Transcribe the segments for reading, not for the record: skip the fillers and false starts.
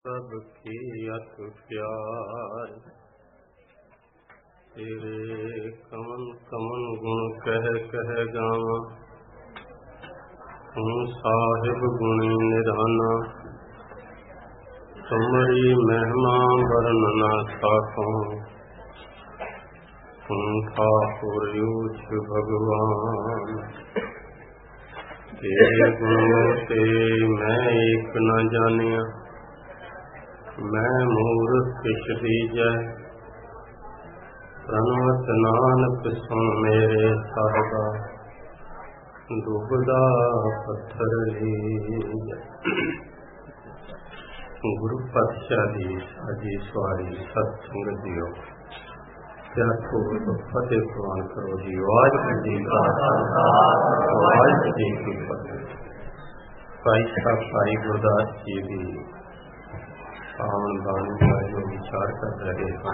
सबकी अत प्यार तेरे कमन कमन गुण कह कह गावा तू साहिब गुणी निधाना तुमरी महिमा वर्णना साखों तू ठाकुर यूच भगवान तेरे गुणों से मैं एक न जानिया मैं मूर्ख किश दीजै प्रणवत नानक सुन मेरे साहबा डूबदा पत्थर लीजै। गुरु पातशाह दी साजी सवारी सत्संग दियो क्या थोड़ फतेह प्रवान करो जी। आज जी का आज जी की फतेह। भाई साहब भाई गुरदास जी की पावन बाणी का जो विचार कर रहे हैं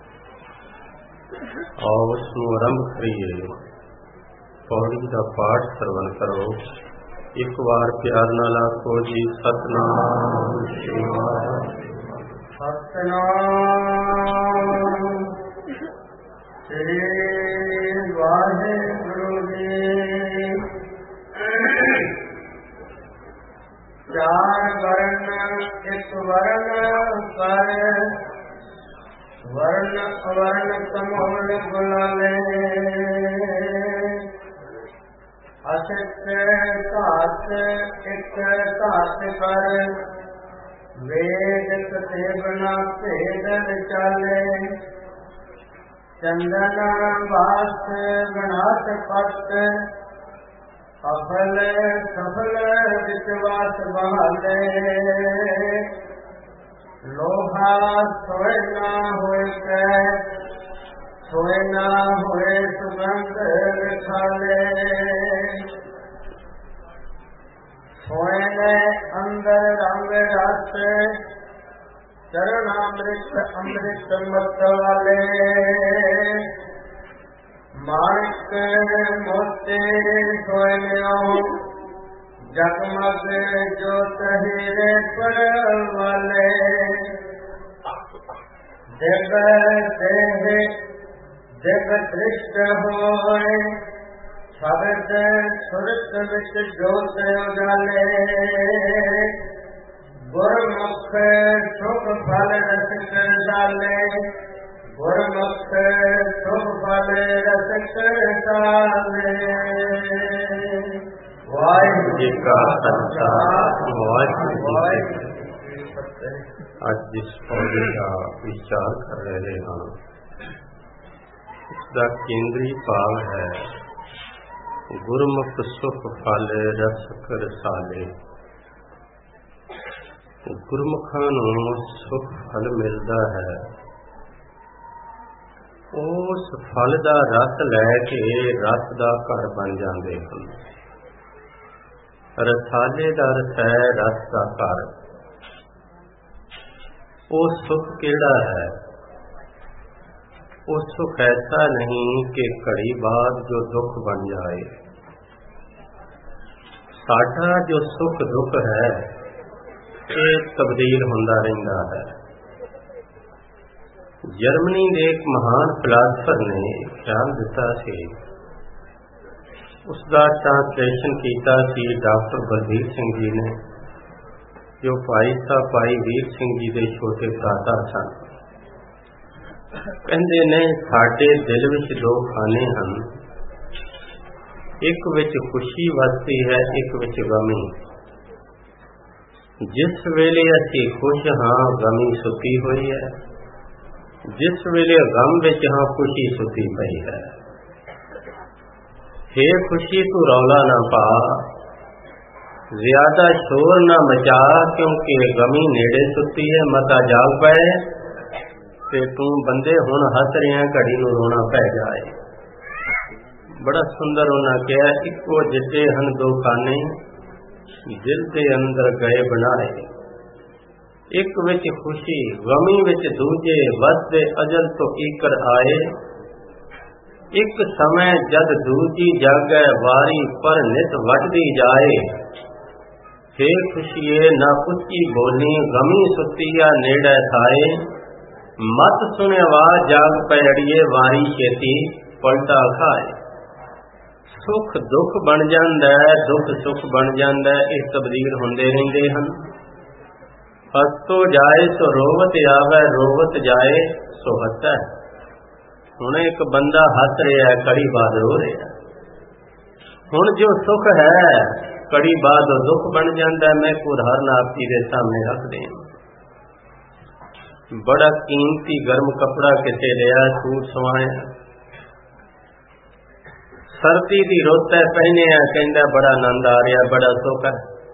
और उसमें आरंभ करिए। पौड़ी का पाठ श्रवण करो। एक बार प्यार नाल आखो जी सतनाम सतनाम श्री वाहिगुरु जी। चार वर्ण एक वर्ण कर वर्ण अवर्ण समूल बुलावे असित घात एक घात कर वेद सेवना भेद चाले चंदन वास गणात पट अफल सफल विश्वास बहाले लोहा सोए ना होए सोए ना होए सुगंध खाले सोए अंदर रंग रस चरणामृत अमृत मत वाले माणिक मोते सोयो जगमग जोत हीरे पर वाले जग देह जग दृष्ट होए शब्द सुरत विच जोत उजाले गुरमुख सुख फल रस कर डाले गुरमुख सुख फल रस करताले। वाहिगुरु जी का खालसा वाहिगुरु जी की फतेह। आज जिस पौधे का विचार कर रहे हैं इसका केंद्रीय भाव है गुरमुख सुख फल रस कर साले। गुरमुखां नूं सुख फल मिलता है उस फल का रस लैके रस का घर बन जाते हैं। रसाले का अर्थ है रस का घर। वो सुख केड़ा है? वो सुख ऐसा नहीं कि घड़ी बाद जो दुख बन जाए। साडा जो सुख दुख है ये तब्दील होंदा रहिंदा है। जर्मनी के एक महान फिलासफर ने ख्याल दिता सी, उसका ट्रांसलेशन किया सी डॉक्टर बलबीर सिंह जी ने, जो भाई साहब भाई वीर सिंह जी के छोटे भ्राता सन। कहते ने साडे दिल विच दो खाने हैं, एक विच खुशी वसती है, एक विच गमी। जिस वेले असीं खुश हाँ गमी सुती हुई है, जिस वेले गम विच हाँ खुशी सुती पई है। हे खुशी तू रौला ना पा, ज्यादा शोर ना मचा, क्योंकि गमी नेड़े सुती है। मता जाग पए ते तू बंदे हुण हस रहे घड़ी नूं रोना पै जाए। बड़ा सुंदर उन्हां कहा, इको जिते हन दो खाने दिल के अंदर गए बनाए। एक विच खुशी गमी विच दूजे, वसदे अजल तो ईकर आए। एक समय जद दूजी जागै वारी, पर नित वटदी जाए। हे खुशिए न कुची बोली गमी सुतिया नेड़े थाए मत सुने आवाज जाग पैड़िए वारी छेती पलटा खाए। सुख दुख बन जांदा है, दुख सुख बन जांदा है, इस तब्दील होंदे रहिंदे हन। हसतो जाए सो रोवत आवे, रोवत जाए सो हसै। हुण एक बंदा हस रहा है, कड़ी बाद रो रहा है। हुण जो सुख है कड़ी बाद दुख बन जाता है। मैं एक उदाहरण आप जी के सामने रख दें। बड़ा कीमती गर्म कपड़ा किसे लिया, सूट सवाया, सर्दी की रुत है, पहने कहता बड़ा आनंद आ रहा, बड़ा सुख है।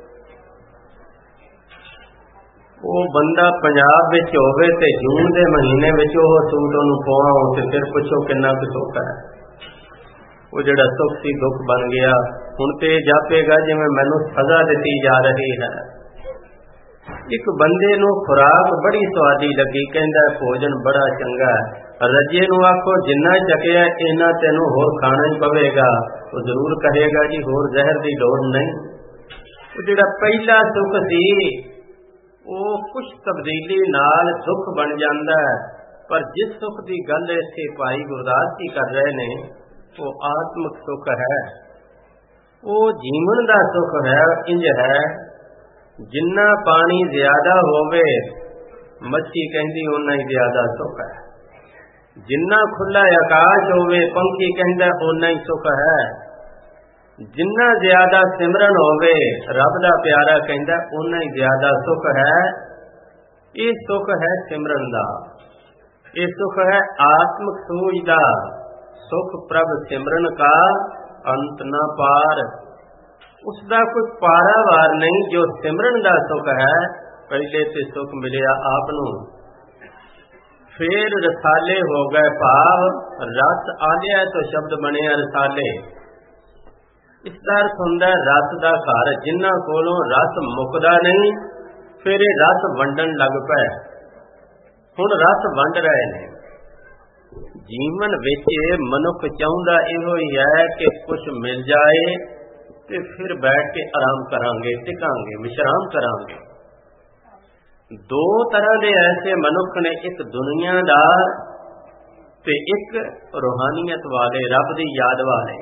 वो बंदा पंजाब विच होवे ते जून के महीने विच वो सूट उन्होंने पवाओ ते फिर पुछो कितना कुछ सुख है। वो जिहड़ा सुख सी दुख बन गया। हुण ते जापेगा जिवें मैनूं सज़ा दिती जा रही है। एक बंदे नूं खुराक बड़ी स्वादी लगी, कहंदा भोजन बड़ा चंगा है, रजे नूं आखो जिन्ना चकिया इन्ना तैनूं होर खाना ही पवेगा, वो जरूर कहेगा जी होर जहर की लोड़ नहीं। वो जिहड़ा पहला सुख सी वो कुछ तब्दीली नाल सुख बन जाता है। पर जिस सुख की गल इत्थे भाई गुरदास जी कर रहे ने वो आत्मिक सुख है, वो जीवन का सुख है। इंज है जिन्ना पानी ज्यादा होवे मच्छी कहती उन्ना ही ज्यादा सुख है, जिन्ना खुला आकाश होवे पंखी कहता उन्ना ही सुख है, जिन्ना ज्यादा सिमरन होवे रब दा प्यारा कहता उन्ना ही ज्यादा सुख है। ये सुख है सिमरन दा, ये सुख है आत्मिक सूझ दा। सुख प्रभ सिमरन का अंत न पार, उसका कोई पारावार नहीं। जो सिमरन का सुख है पहले से सुख मिलिया आप नूं, फिर रसाले हो गए भाव, रस आलिया तो शब्द बने रसाले। इसका अर्थ हुंदा रस का घर, जिन्हां कोलों रस मुकदा नहीं फिर ये रस वंडन लग पे। हुण रस वंड रहे हैं। जीवन विच मनुख चाहुंदा इहो ही है कि कुछ मिल जाए ते फिर बैठ के आराम करांगे, टिकांगे, विश्राम करांगे। दो तरह के ऐसे मनुख ने, एक दुनियादार ते एक रूहानियत वाले, रब दी याद वाले।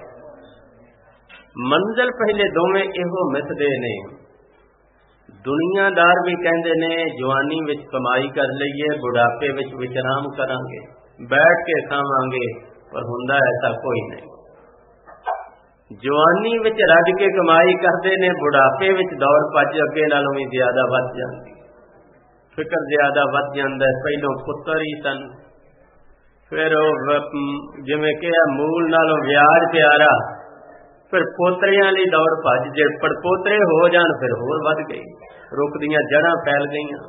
मंजिल पहले दोवें इहो मिथदे ने। दुनियादार भी कहंदे ने जवानी विच कमाई कर लईए, बुढ़ापे विच विश्राम करांगे, बैठ के खावांगे, पर हुंदा ऐसा कोई नहीं। जवानी विच रज के कमाई करते ने, बुढ़ापे विच दौड़ भज अगे नालों भी ज्यादा वध जाती, फिक्र ज्यादा वध जाता है। पहलों पुत्र ही सन, फिर जिवें कहा मूल नालों व्याज प्यारा, फिर पोतरियां लई दौड़ भज, जे पड़पोतरे हो जान फिर होर वध गई, रुख दियां जड़ां फैल गईयां।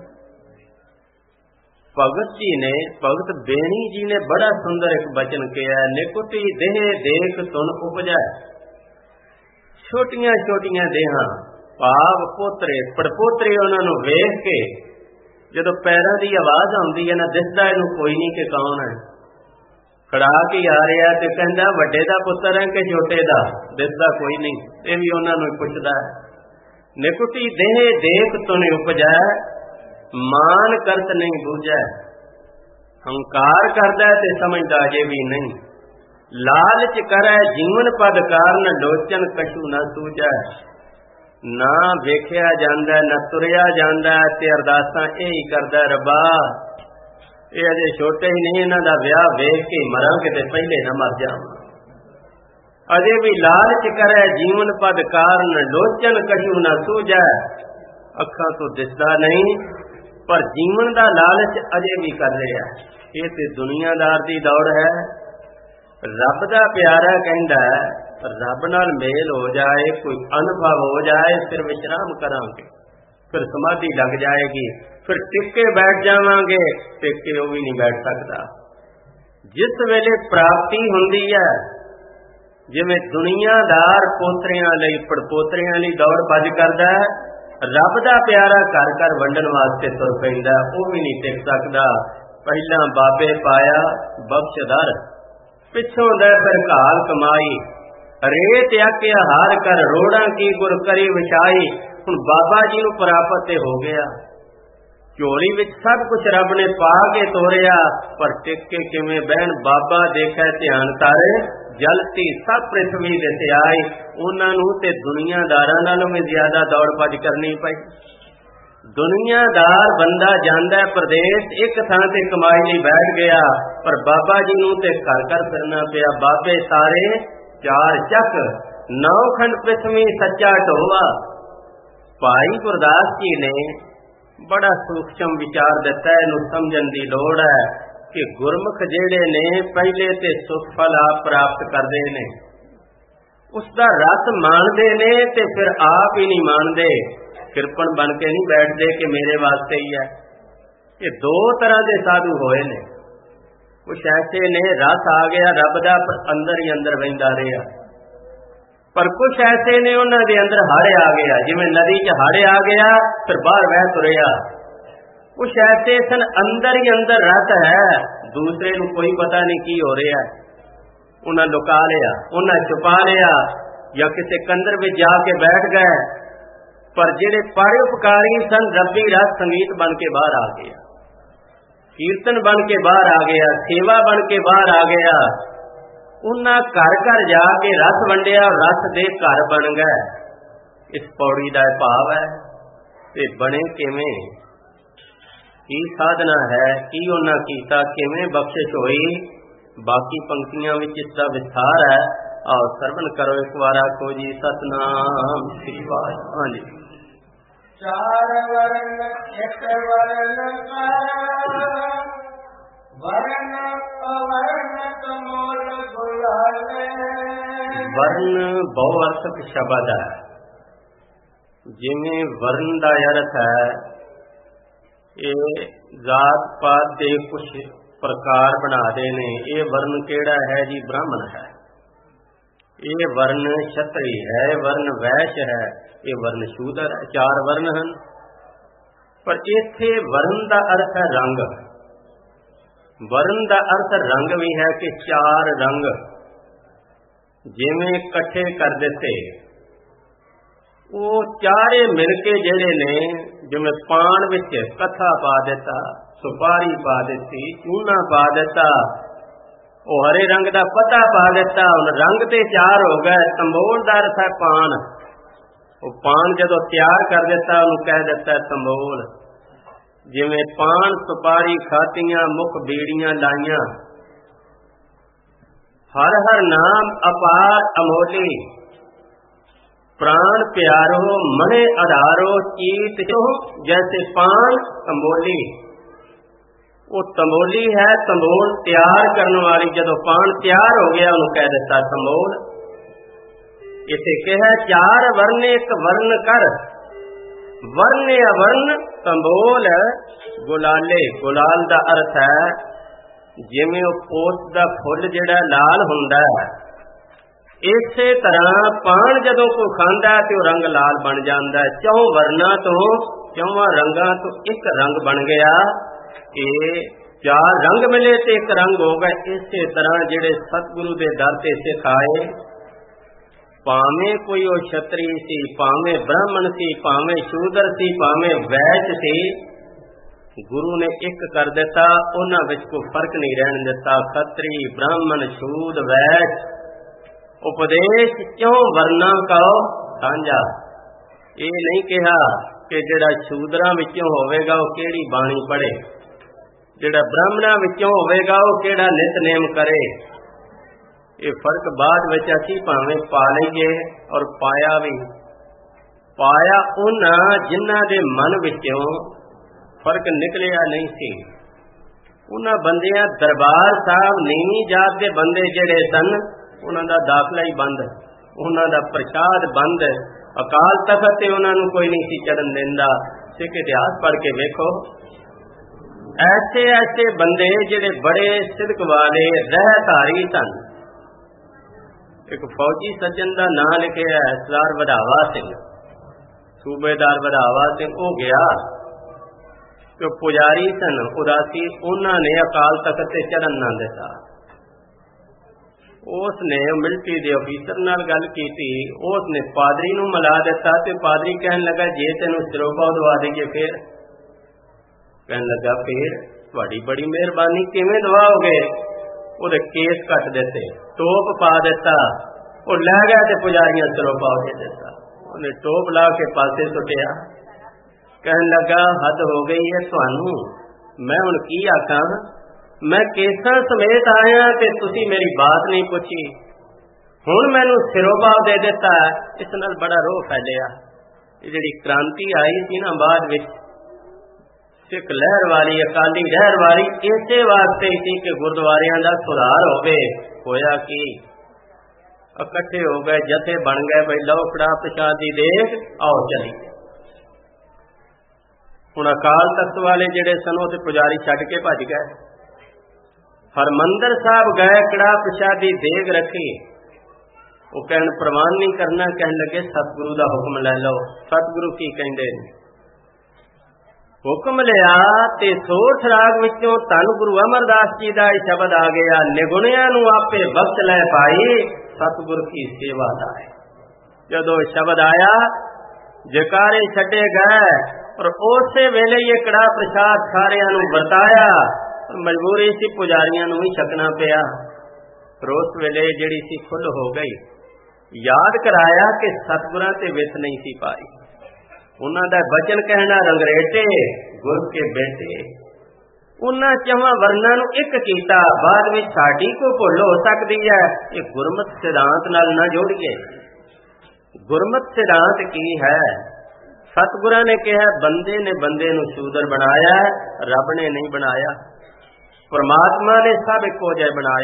भगत जी ने, भगत बेणी जी ने बड़ा सुंदर एक बचन किया, निकुटी देह देख सुन उपजै। छोटियां छोटियां देहां भाव पोतरे पड़पोतरे उन्होंने वेख के जदों पैरों की आवाज आती है ना, दिसदा इनू कोई नहीं कि कौन है, खड़ा के आ रहा तो कहता वड्डे दा पुत्र है कि छोटे दा, दिसदा कोई नहीं, ये भी उन्होंने पुछदा है। निकुटी देह देख सुन उपजै, मान करत नहीं बूझै। हंकार करदा ते समझदा जे भी नहीं, लालच करै जीवन पद कारण, लोचन कछु न सूझै। ना वेखिया जांदा न तुरिया जांदा ते अरदासां यही करदा, रब्बा ये अजे छोटे ही नहीं, इन्हां दा विआह वेख के मरांगे ते पहले न मर जावां। अजे भी लालच करै जीवन पद कारण, लोचन कछु न सूझै। अखां तो दिसदा नहीं पर जीवन का लालच अजे भी कर रहा है। ये तो दुनियादार की दौड़ है। रब का प्यारा कहता है रब नाल मेल हो जाए, कोई अनुभव हो जाए, फिर विश्राम करांगे, फिर समाधि लग जाएगी, फिर टिके बैठ जावांगे, टिके वो भी नहीं बैठ सकता। जिस वेले प्राप्ति हुंदी है, जिवें दुनियादार पोतरियां लई पड़पोतरियां लई दौड़ भज करदा है, रब दा प्यारा घर घर वंडन वास्ते तुर पैंदा, वो भी नहीं टिक सकदा। पहला बाबे पाया बख्शदर, पिछों दे फिर घाल कमाई, रेत आके हार कर रोड़ा की गुर करी विछाई। ਹੁਣ ਬਾਬਾ ਜੀ ਨੂੰ ਪ੍ਰਾਪਤ ਤੇ ਹੋ ਗਿਆ, ਝੋਲੀ ਵਿੱਚ ਸਭ ਕੁਝ ਰੱਬ ਨੇ ਪਾ ਕੇ ਤੋਰਿਆ, ਪਰ ਟਿਕ ਕੇ ਕਿਵੇਂ ਬਹਿਣ। ਬਾਬਾ ਦੇਖੈ ਧਿਆਨ ਤਾਰੇ ਜਲਤੀ ਸਭ ਪ੍ਰਿਥਵੀ ਦਿਸ ਆਈ। ਉਹਨਾਂ ਨੂੰ ਤੇ ਦੁਨੀਆਦਾਰਾਂ ਨਾਲੋਂ ਵੀ ਜ਼ਿਆਦਾ ਦੌੜ ਭੱਜ ਕਰਨੀ ਪਈ। ਦੁਨੀਆਦਾਰ ਬੰਦਾ ਜਾਂਦਾ ਪ੍ਰਦੇਸ਼, ਇੱਕ ਥਾਂ ਤੇ ਕਮਾਈ ਲਈ ਬੈਠ ਗਿਆ, ਪਰ ਬਾਬਾ ਜੀ ਨੂੰ ਤੇ ਘਰ ਘਰ ਫਿਰਨਾ ਪਿਆ। ਬਾਬੇ ਸਾਰੇ ਚਾਰ ਚੱਕ, 9 ਖੰਡ ਪ੍ਰਿਥਵੀ ਸੱਚਾ ਢੋਵਾ। ਭਾਈ ਗੁਰਦਾਸ ਜੀ ਨੇ ਬੜਾ ਸੂਖਸ਼ਮ ਵਿਚਾਰ ਦਿੱਤਾ, ਇਹਨੂੰ ਸਮਝਣ ਦੀ ਲੋੜ ਹੈ ਕਿ ਗੁਰਮੁਖ ਜਿਹੜੇ ਨੇ ਪਹਿਲੇ ਤੇ ਸੁਖ ਫਲ ਆਪ ਪ੍ਰਾਪਤ ਕਰਦੇ ਨੇ, ਉਸ ਦਾ ਰਸ ਮਾਣਦੇ ਨੇ ਤੇ ਫਿਰ ਆਪ ਹੀ ਨਹੀਂ ਮਾਣਦੇ। ਕਿਰਪਣ ਬਣ ਕੇ ਨਹੀਂ ਬੈਠਦੇ ਕਿ ਮੇਰੇ ਵਾਸਤੇ ਹੀ ਹੈ। ਇਹ ਦੋ ਤਰ੍ਹਾਂ ਦੇ ਸਾਧੂ ਹੋਏ ਨੇ। ਕੁਛ ਐਸੇ ਨੇ ਰਸ ਆ ਗਿਆ ਰੱਬ ਦਾ, ਪਰ ਅੰਦਰ ਹੀ ਅੰਦਰ ਵਹਿੰਦਾ ਰਿਹਾ, ਪਰ ਕੁਛ ਐਸੇ ਨੇ ਉਹਨਾਂ ਦੇ ਅੰਦਰ ਹੜ ਆ ਗਿਆ, ਜਿਵੇਂ ਨਦੀ 'ਚ ਹੜ ਆ ਗਿਆ ਫਿਰ ਬਾਹਰ ਵਹਿ ਤੁਰਿਆ। ਕੁਛ ਐਸੇ ਸਨ ਅੰਦਰ ਹੀ ਅੰਦਰ ਰਸ ਹੈ, ਦੂਸਰੇ ਨੂੰ ਕੋਈ ਪਤਾ ਨਹੀਂ ਕੀ ਹੋ ਰਿਹਾ। ਉਹਨਾਂ ਲੁਕਾ ਲਿਆ, ਉਹਨਾਂ ਛੁਪਾ ਲਿਆ, ਜਾਂ ਕਿਸੇ ਕੰਦਰ ਵਿੱਚ ਜਾ ਕੇ ਬੈਠ ਗਏ। ਪਰ ਜਿਹੜੇ ਪਰਉਪਕਾਰੀ ਸਨ, ਰੱਬੀ ਰਸ ਸੰਗੀਤ ਬਣ ਕੇ ਬਾਹਰ ਆ ਗਿਆ, ਕੀਰਤਨ ਬਣ ਕੇ ਬਾਹਰ ਆ ਗਿਆ, ਸੇਵਾ ਬਣ ਕੇ ਬਾਹਰ ਆ ਗਿਆ। ਉਹਨਾਂ ਘਰ ਘਰ ਜਾ ਕੇ ਰਸ ਵੰਡਿਆ, ਰਸ ਦੇ ਘਰ ਬਣ ਗਏ। ਇਸ ਪੌੜੀ ਦਾ ਭਾਵ ਹੈ ਤੇ ਬਣੇ ਕਿਵੇਂ, ਕੀ ਸਾਧਨਾ ਹੈ, ਕੀ ਉਹਨਾਂ ਕੀਤਾ, ਕਿਵੇਂ ਬਖਸ਼ਿਸ਼ ਹੋਈ। ਬਾਕੀ ਪੰਕਤੀਆਂ ਵਿੱਚ ਇਸ ਦਾ ਵਿਸਥਾਰ ਹੈ। ਆਓ ਸਰਵਣ ਕਰੋ ਇੱਕ ਵਾਰ, ਆਖੋ ਜੀ ਸਤਨਾਮ ਸ੍ਰੀ ਵਾਹਿਗੁਰੂ। ਹਾਂਜੀ। ਚਾਰ ਵਰਨ ਇੱਕ ਵਰਨ ਵਰਨ ਅਵਰਨ ਤਮੋਲ ਗੁਲਾਲੇ। ਵਰਨ ਬਹੁ ਅਰਥਕ ਸ਼ਬਦ ਹੈ। ਜਿਵੇਂ ਵਰਨ ਦਾ ਅਰਥ ਹੈ ਇਹ ਜਾਤ ਪਾਤ ਦੇ ਕੁਝ ਪ੍ਰਕਾਰ ਬਣਾਦੇ ਨੇ। ਇਹ ਵਰਨ ਕਿਹੜਾ ਹੈ ਜੀ? ਬ੍ਰਾਹਮਣ ਹੈ। ਇਹ ਵਰਨ ਛਤਰੀ ਹੈ, ਵਰਨ ਵੈਸ਼ ਹੈ, ਇਹ ਵਰਨ ਸ਼ੂਦਰ ਹੈ। ਚਾਰ ਵਰਨ ਹਨ, ਪਰ ਇੱਥੇ ਵਰਨ ਦਾ ਅਰਥ ਹੈ ਰੰਗ। ਵਰਨ ਦਾ ਅਰਥ ਰੰਗ ਵੀ ਹੈ ਕਿ ਚਾਰ ਰੰਗ ਜਿਵੇਂ ਇਕੱਠੇ ਕਰ ਦਿੱਤੇ, ਉਹ ਚਾਰੇ ਮਿਲ ਕੇ ਜਿਹੜੇ ਨੇ, ਜਿਵੇਂ ਪਾਨ ਵਿੱਚ ਕਥਾ ਪਾ ਦਿੱਤਾ, ਸੁਪਾਰੀ ਪਾ ਦਿੱਤੀ, ਚੂਨਾ ਪਾ ਦਿੱਤਾ, ਉਹ ਹਰੇ ਰੰਗ ਦਾ ਪੱਤਾ ਪਾ ਦਿੱਤਾ, ਹੁਣ ਰੰਗ ਤੇ ਚਾਰ ਹੋ ਗਏ। ਤੰਬੋਲ ਦਾ ਅਰਥ ਹੈ ਪਾਨ। ਉਹ ਪਾਨ ਜਦੋਂ ਤਿਆਰ ਕਰ ਦਿੱਤਾ ਉਹਨੂੰ ਕਹਿ ਦਿੱਤਾ ਤੰਬੋਲ। ਜਿਵੇਂ ਪਾਨ ਸੁਪਾਰੀ ਖਾਤੀਆਂ, ਮੁਖ ਬੀੜੀਆਂ ਲਾਈਆਂ। ਹਰ ਹਰ ਨਾਮ ਅਪਾਰ ਅਮੋਲੀ, प्राण प्यारो मणे आधारो चीत जैसे पान तंबोली। वो तंबोली है, तंबोल तैयार करने वाली। जदों पान तैयार हो गया उन्होंने कह दिता तंबोल। इसे कहा चार वर्ण एक वर्ण कर, वर्ण अवर्ण तंबोल गुलाले। गुलाल का अर्थ है जिवें पोत का फुल जिहड़ा लाल हुंदा है, इसे तरह पान जदों कोई खांदा तो रंग लाल बन जाता है। चौं वर्णा तो चौवां रंगां तो एक रंग बन गया। ये चार रंग मिले तो एक रंग हो गए। इसे तरह जिहड़े सतगुरु के दर ते सिख आए, भावें कोई वो छतरी सी, भावें ब्राह्मण सी, भावें शूदर सी, भावें वैश्य सी, गुरु ने एक कर दिता। उन्हां विच कोई फर्क नहीं रहन दिता। खतरी ब्राह्मण शूद वैश्य उपदेश क्यों वर्णा कहो साझा। ये नहीं कहा कि जिहड़ा शूदरां विचों होवेगा वो केड़ी बाणी पढ़े, जिहड़ा ब्राह्मणां विचों होवेगा वो केड़ा नितनेम करे। ये फर्क बाद विच असीं भावें पा लईए और पाया भी। पाया उन्हां जिन्हां दे मन विचों फर्क निकलिया नहीं सी। उन्हां बंदियां दरबार साहब नीवीं जात दे बंदे जिहड़े सन उन्हां दा दाखला ही बंद, उन्हां दा प्रसाद बंद। अकाल तख्त ते उन्हां नूं कोई नहीं सी चढ़न दिंदा। सिख इतिहास पढ़ के वेखो, ऐसे ऐसे बंदे जिहड़े बड़े सिदक वाले रहधारी सन। एक फौजी सज्जन का नाम लिखिया है सरदार वधावा सिंह, सूबेदार वधावा सिंह। वो गया तो पुजारी सन उदासी, उन्होंने अकाल तख्त ते चढ़न ना दिता। उसने मिलिट्री के ऑफिसर नाल गल की, उसने पादरी नूं मिला दिता ते पादरी कहन लगा जे तेनों सिरोपा दवा दईए फिर? कहन लगा फिर तुहाडी बड़ी मेहरबानी, किवें दवाओगे? उहदे केस कट दिते, टोप पा दिता, वो लै गया ते पुजारियां सिरोपा दे दिता। उन्हें टोप ला के पासे सुटिया, कहन लगा हद हो गई है तुहानू, मैं हुण की आखां? मैं केसां समेत आया ते तुसी मेरी बात नहीं पुछी, हुण मैनू सिरोपा दे दिता। इस नाल बड़ा रोह फैलिया। जिहड़ी क्रांति आई सी ना बाद विच सिख लहर वाली, अकाली लहर वाली, इसे वास्ते सी कि गुरुद्वारियां दा सुधार होवे। होया कि इकट्ठे हो गए, जथे बन गए, भाई लो कड़ा प्रसाद दी देख, आओ चली। हुण अकाल तख्त वाले जिहड़े सन ओह ते पुजारी छड्ड के भज गए। हरमंदर साहब गए, कड़ा प्रसादी देग रखी, वो कहन प्रवान नहीं करना, कहन लगे सतगुरु का हुक्म लै लो। सतगुरु की कहंदे ने? हुक्म लिया ते सोठ राग विचों धन गुरु अमरदास जी का शब्द आ गया, निगुणियां नूं आपे बख्श लै पाई, सतगुरु की सेवा दा है। जदों शब्द आया, जकारे छड्डे गए और उसे वेले ये कड़ा प्रसाद सारियां नूं वरताया। मजबूरी सी पुजारियां नूं ही छकना पिया। फिर उस वेले जिहड़ी सी खुल हो गई, याद कराया कि सतगुरां ते विथ नहीं सी पाई। उन्हां दा वचन कहना रंगरेटे गुर के बेटे, उन्हां चवां वर्णां नूं एक कीता। बाद विच साडी कोई भुल हो सकदी है, ये गुरमत सिद्धांत नाल ना जोड़िए। गुरमत सिद्धांत की है? सतगुरां ने कहा बंदे ने बंदे नूं शूदर बनाया, रब ने नहीं बनाया। परमात्मा ने सब इको जिहे बनाए।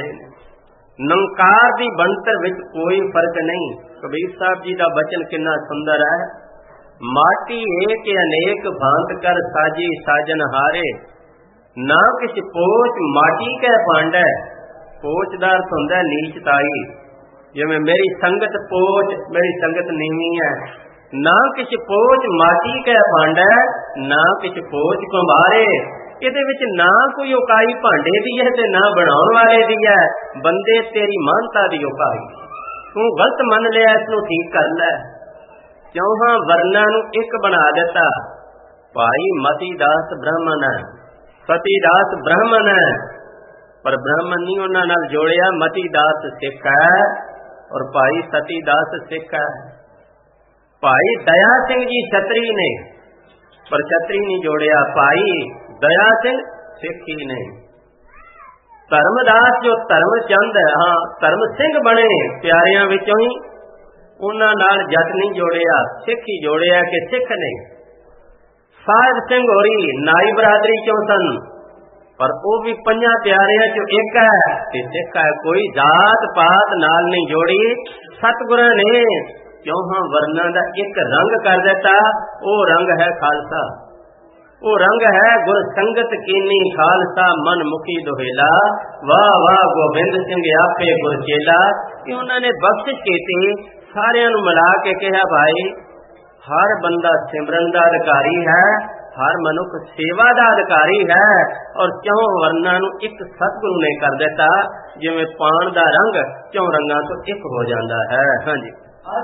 नंकार दी बनतर विच कोई फर्क नहीं। कबीर साहब जी का बचन कितना सुंदर है, माटी एक अनेक भांत कर साजी साजन हारे, ना किछ पोच माटी कै पांडै। पोच दा अर्थ हुंदा नीचताई, जिवें मेरी संगत पोच, मेरी संगत नीवी है। ना किछ पोच माटी कै पांडै, ना किछ पोच कुंभारे। इहदे विच ना कोई उकाई भांडे दी है ते ना बनाउण वाले दी है। बंदे तेरी मानता दी उकाई, तू गलत मन लिया, इसनूं ठीक कर लै। चौहां वर्णां नूं एक बना दिता। भाई मतीदास ब्राह्मण है, सतीदास ब्राह्मण है, पर ब्राह्मण नहीं उन्हां नाल जोड़िया। मतीदास सिख है और भाई सतीदास सिख है। भाई दया सिंह जी छतरी ने, पर छतरी नहीं जोड़िया। भाई दया सिंह सिख ही ने। धर्मदास जो धर्म चंद है, हाँ धर्म सिंह बने प्यारियां विचों ही, उन्हां नाल जट नहीं जोड़िया, सिख ही जोड़िया कि सिख ने। साहिब सिंह होरी नाई बरादरी चों सन, पर वो भी पंजा प्यारियां चों एक है ते सिख है। कोई जात पात नाल नहीं जोड़ी। सतगुरां ने चौहां वर्णां दा एक रंग कर दिता। वो रंग है खालसा, वो रंग है गुर संगत कीनी खालसा, मन मुखी दोहेला। वाह वाह गोबिंद सिंह आपे गुर चेला। उन्होंने बख्शिश की, सारियां नूं मिला के कहा भाई हर बंदा सिमरन का अधिकारी है, हर मनुख सेवा का अधिकारी है। और चौं वर्णां नूं एक सतगुरु ने कर दिता, जिवें पान का रंग चौं रंगां तो एक हो जाता है। हाँ जी।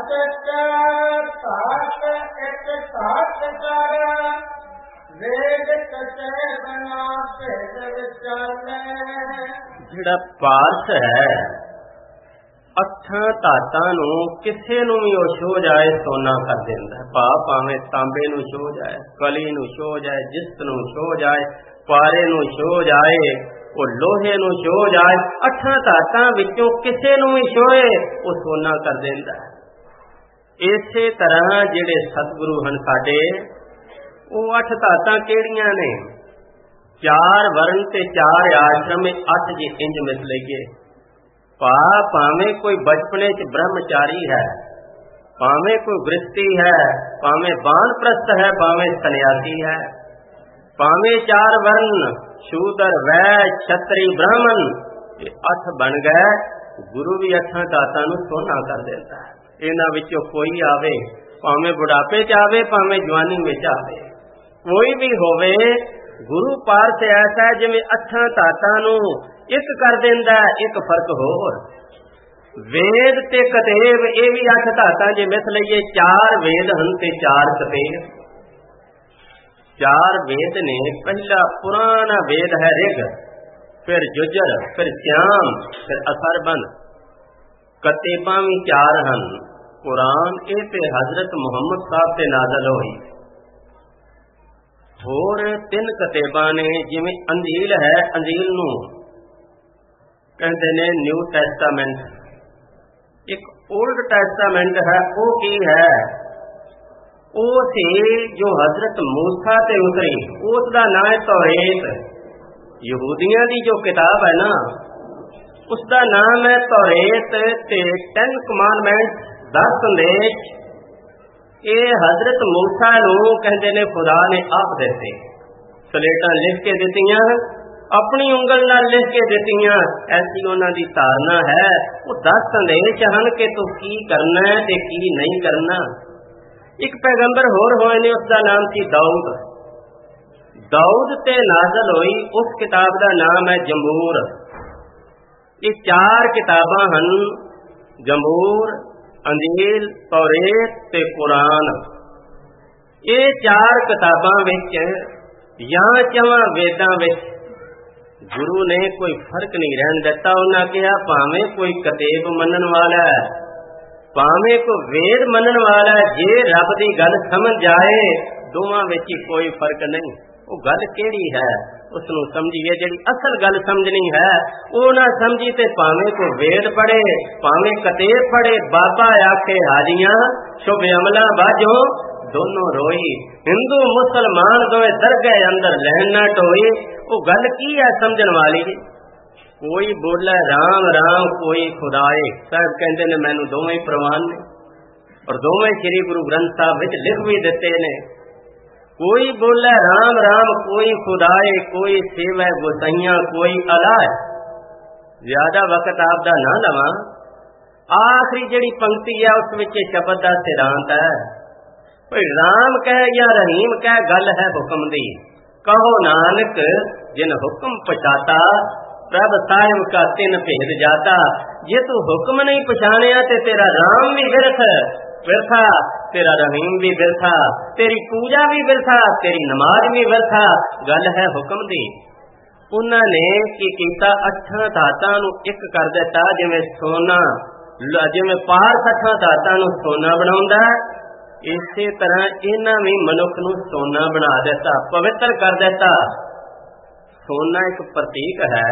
जिहड़ा पारस है, अठां धातां नूं किसे नूं भी ओ छो जाए सोना कर दिंदा है। भावें तांबे नूं छो जाए, कली नूं छो जाए, जिस्त नूं छो जाए, पारे नूं छो जाए, वो लोहे नूं छो जाए, अठां धातां विचों किसे नूं भी छोए वो सोना कर दिंदा है। इसे तरह जिहड़े सतगुरु हन साडे, वो अठ धातां किहड़ियां ने? चार वर्ण ते चार आश्रम, अठ जे इंज मिस लईए। भावें कोई बचपने च ब्रह्मचारी है, भावें कोई गृहस्थी है, भावें बानप्रस्थ है, भावें सन्यासी है, भावें चार वर्ण शूदर वैश्य क्षत्रिय ब्राह्मण, ये अठ बन गए। गुरु भी अठां धातां नूं सोना कर देता है। इन्हां विचों कोई आवे, भावें बुढ़ापे च आवे, भावें जवानी विच आवे, कोई भी होवे, गुरु पारस ऐसा है जिवें अठां धातां नूं एक कर देंदा है। एक फर्क होर, वेद ते कतेब ये भी 8 धातां जे मिथ लईए 4 वेद हन ते 4 कतेब। 4 वेद ने, पहला पुराना वेद है ऋग, फिर जुजर, फिर श्याम, फिर असरबंद। कतेबां भी 4 हन। कुरान ये ते हजरत मुहम्मद साहब ते नाज़िल होई। होर 3 कतेबां ने, जिवें अंजील है, अंजील नूं कहते ने न्यू टैस्टामेंट। एक ओल्ड टैस्टामेंट है, वो की है? वो सी जो हजरत मूसा ते उतरी, उसका नाम है तौरेत। यहूदियों की जो किताब है ना, उसका नाम है तौरेत ते 10 कमांडमेंट, 10 संदेश। ये हजरत मूसा नूं कहते ने खुदा ने आप दिते, सलेटां लिख के दित्तियां, अपनी उंगल नाल लिख के दित्तियां। ऐसी उन्हां दी धारणा है। वो 10 संदेश हन कि तू की करना है ते की नहीं करना। एक पैगंबर होर होए ने, उसका नाम सी दाऊद। दाऊद ते नाज़िल होई उस किताब का नाम है जमूर। ये 4 किताबां हन, जमूर, अंजील, तौरेत ते कुरान। ये 4 किताबां विच या 4 वेदां विच गुरु ने कोई फर्क नहीं रहन दिता। उन्हें कहा भावें कोई कतेब मनन वाला है, भावें कोई वेद मनन वाला है, जे रब की गल समझ जाए, दोवां विच कोई फर्क नहीं। वो गल केड़ी है उसनूं समझिए। जिहड़ी असल गल समझनी है वो ना समझी ते भावें कोई वेद पढ़े, भावें कतेब पढ़े। बाबा आखे हाजियां शुभ अमला बाजो दोनों रोई। हिंदू मुसलमान दोए दरगाह अंदर लहन ना टोई। वो गल की है समझण वाली? कोई बोले राम राम, कोई खुदाए। साहब कहते ने मैनू दोवें ही प्रवान ने, और दोवें श्री गुरु ग्रंथ साहब विच लिख भी दिते ने। कोई बोले राम राम, कोई खुदाए, कोई सेवा गोसाइयां, कोई अलाह। ज्यादा वक्त आपदा ना लवां। आखिरी जिहड़ी पंक्ति है उस विच शब्द दा सिद्धांत है। कोई राम कह या रहीम कह, गल है हुक्म दी। कहो नानक जिन हुक्म पछाता, प्रभ साहिब का तिन भेद जाता। जे तू हुक्म नहीं पछाणिया ते तेरा राम भी बिरथा, तेरा रहीम भी बिरथा, तेरी पूजा भी बिरथा, तेरी नमाज भी बिरथा। गल है हुक्म दी। उन्होंने की कीता 8 धातां नूं एक कर दिता। जिवें सोना, जिवें पारस 8 धातां नूं सोना बनाउंदा, इसे तरह इन्हां भी मनुख नूं सोना बना दिता, पवित्र कर दिता। सोना एक प्रतीक है।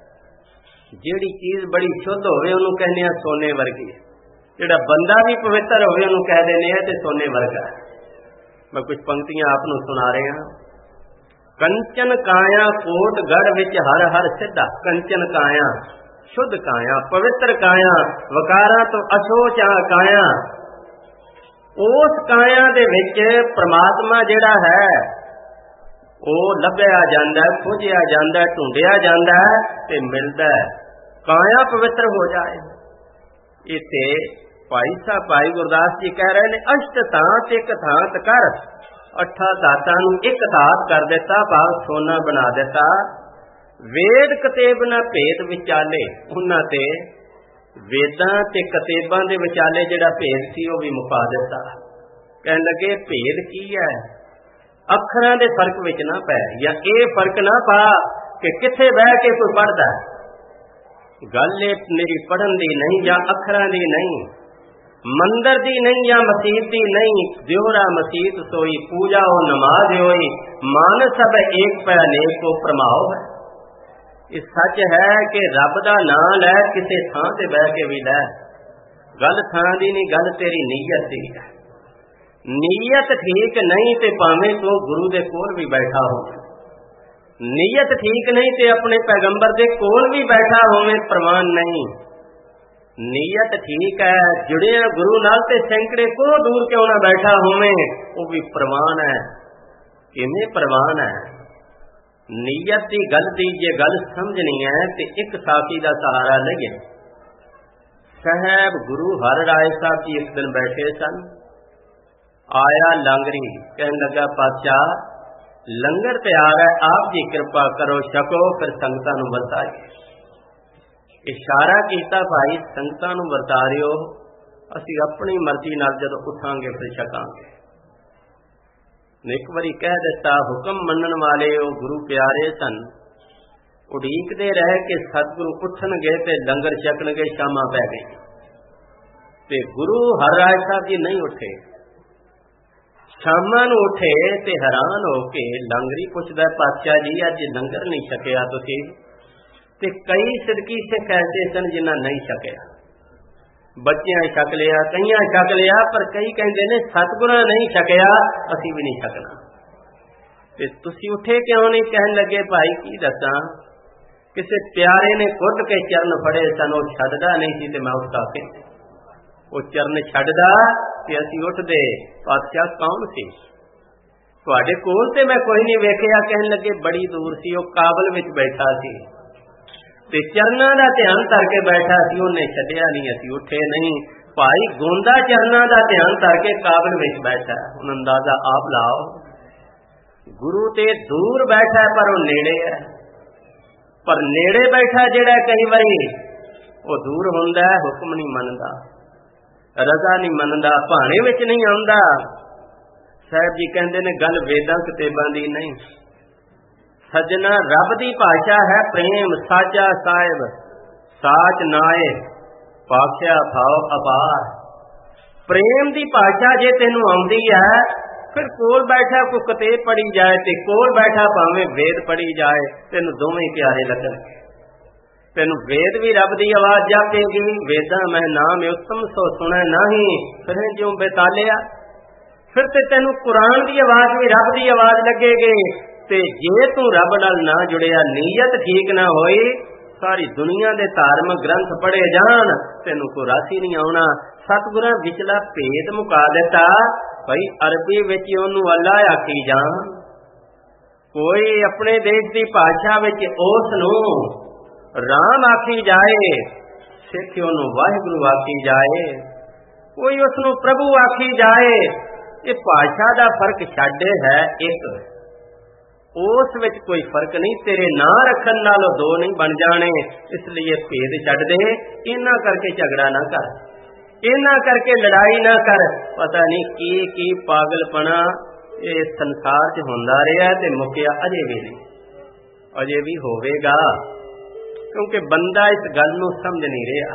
जिहड़ी चीज बड़ी शुद्ध होवे उहनूं कहने आ सोने वर्गी। जिहड़ा बंदा भी पवित्र होवे उहनूं कह देने आ ते सोने वर्गा। मैं कुछ पंक्तियां आप नूं सुना रहा। कंचन काया कोट गढ़ विच हर हर सिद्धा। कंचन काया शुद्ध काया, पवित्र काया, वकारां तो अछोच काया। उस काया दे विच परमात्मा जिहड़ा है वो लभ्या जांदा है, खोजिया जांदा है, ढूंढिया जांदा है ते मिलदा है। काया पवित्र हो जाए। इत्थे भाई साहब भाई गुरदास जी कह रहे ने, अष्ट धात एक धात कर। 8 धातां नूं एक धात कर दिता, भाव सोना बना दिता। वेद कतेब ना भेद विचाले। उन्हां ते वेदां ते कतेबां दे विचाले जिहड़ा भेद सी वो भी मुका दिता। कहण लगे भेद की है? अखरां दे फर्क विच ना पै, या ये फर्क ना पा कि किथे बह के कोई पढ़दा। गल मेरी पढ़न दी नहीं या अखरां दी नहीं, मंदिर दी नहीं या मसीत दी नहीं। दियोरा मसीत सोई, पूजा हो नमाज होई, मान सब एक पै अनेक को प्रमाओ है। ये सच है कि रब दा नाम लै किसी थां ते बह के भी लै। गल थां दी नहीं, गल तेरी नीयत दी है। नीयत ठीक नहीं ते भावें तू गुरु दे कोल भी बैठा हो। नीयत ठीक नहीं ते अपने पैगंबर दे कोल भी बैठा होवे, प्रवान नहीं। नीयत ठीक है, जुड़िया गुरु नाल ते सैकड़े को दूर क्यों ना बैठा होवे, वो भी प्रवान है। किवें प्रवान है? नीयत की गल दी जे गल समझनी है तो एक साथी का सहारा लगे। साहब गुरु हर राय साहब जी एक दिन बैठे सन। आया लांगरी, कहने लगा पातशाह लंगर तैयार है, आप जी कृपा करो छको फिर संगतां नूं वरताए। इशारा किया भाई संगतां नूं वरता रिओ, असीं अपनी मर्जी नाल जदों उठांगे फिर छकांगे। एक बारी कह दिता, हुक्म मनण वाले ओ गुरु प्यारे सन, उड़ीकदे रह के सतगुरु उठणगे ते लंगर छकणगे, शामां पै गई ते गुरु हरराज साहब जी नहीं उठे। शामां नूं उठे ते हैरान हो के लंगरी पुछदा, पातशाह जी अज लंगर नहीं छकिया तुसीं? ते कई सिदकी सिख ऐसे सन जिन्हां नहीं छकिया। बच्चियां छक लिया, कईयां छक लिया, पर कई कहंदे ने सतगुरां नहीं छकिया, असीं भी नहीं छकना। ते तुसीं उठे क्यों नहीं? कहण लगे भाई की दसां, किसी प्यारे ने कुट के चरण फड़े सन, वो छड्डदा नहीं सी ते मैं उठा के वो चरण छड्डदा ते असीं उठदे। पातशाह कौन सी? तुहाडे कोल ते मैं कोई नहीं वेखिया। कहण लगे बड़ी दूर सी, वो काबल विच बैठा सी ते चरनां दा ध्यान करके बैठा सी, उन्हें छड्डिया नहीं, असीं उठे नहीं। भाई गोंदा चरनां दा ध्यान करके काबल विच बैठा, हुण अंदाजा आप लाओ। गुरु ते दूर बैठा पर वो नेड़े है, पर नेड़े बैठा जिहड़ा कई वारी वो दूर हुंदा है, हुक्म नहीं मनदा, रजा नहीं मनदा, भाणे विच नहीं आउंदा। साहिब जी कहंदे ने गल वेदां किताबां दी नहीं, सजना रब दी भाषा है प्रेम, साचा साहिब साच नाए पाख्या भाव अपार। प्रेम दी भाषा जे तेनू आउंदी है, फिर कोल बैठा कोई किताब पढ़ी जाए ते कोल बैठा भावें वेद पढ़ी जाए, तेनू दोवें प्यारे लगणगे। तेन वेद भी रब की आवाज जापेगी, वेदा मैं नाम उत्तम सो सुना नहीं, फिर ज्यों बेतालिया। फिर ते तेन कुरान की आवाज भी रब की आवाज लगेगी। ते जे तू रब नाल ना जुड़िया, नीयत ठीक ना होई, सारी दुनिया के धार्मिक ग्रंथ पढ़े जान, तेन कोई रासी नहीं आना। सतगुरां विचला भेद मुका दिता, भाई अरबी विच ओनू अल्लाह आखी जान, कोई अपने देश की भाषा विच उस नूं राम आखी जाए, सिख ओनू वाहिगुरू आखी जाए, कोई उसनू प्रभु आखी जाए। ये भाषा का फर्क छड्डे है एक, उस विच कोई फर्क नहीं। तेरे नां रखन नालों दो नहीं बन जाने, इसलिए भेद छड्ड दे। इन्हां करके झगड़ा ना कर, इन्हां करके लड़ाई ना कर। पता नहीं की पागलपना इस संसार च हुंदा रहा ते मुक्या अजे भी नहीं, अजे भी होवेगा, क्योंकि बंदा इस गल नूं समझ नहीं रहा।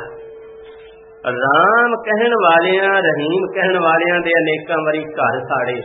राम कहण वालियां, रहीम कहण वालियां दे अनेकां वारी घर साड़े,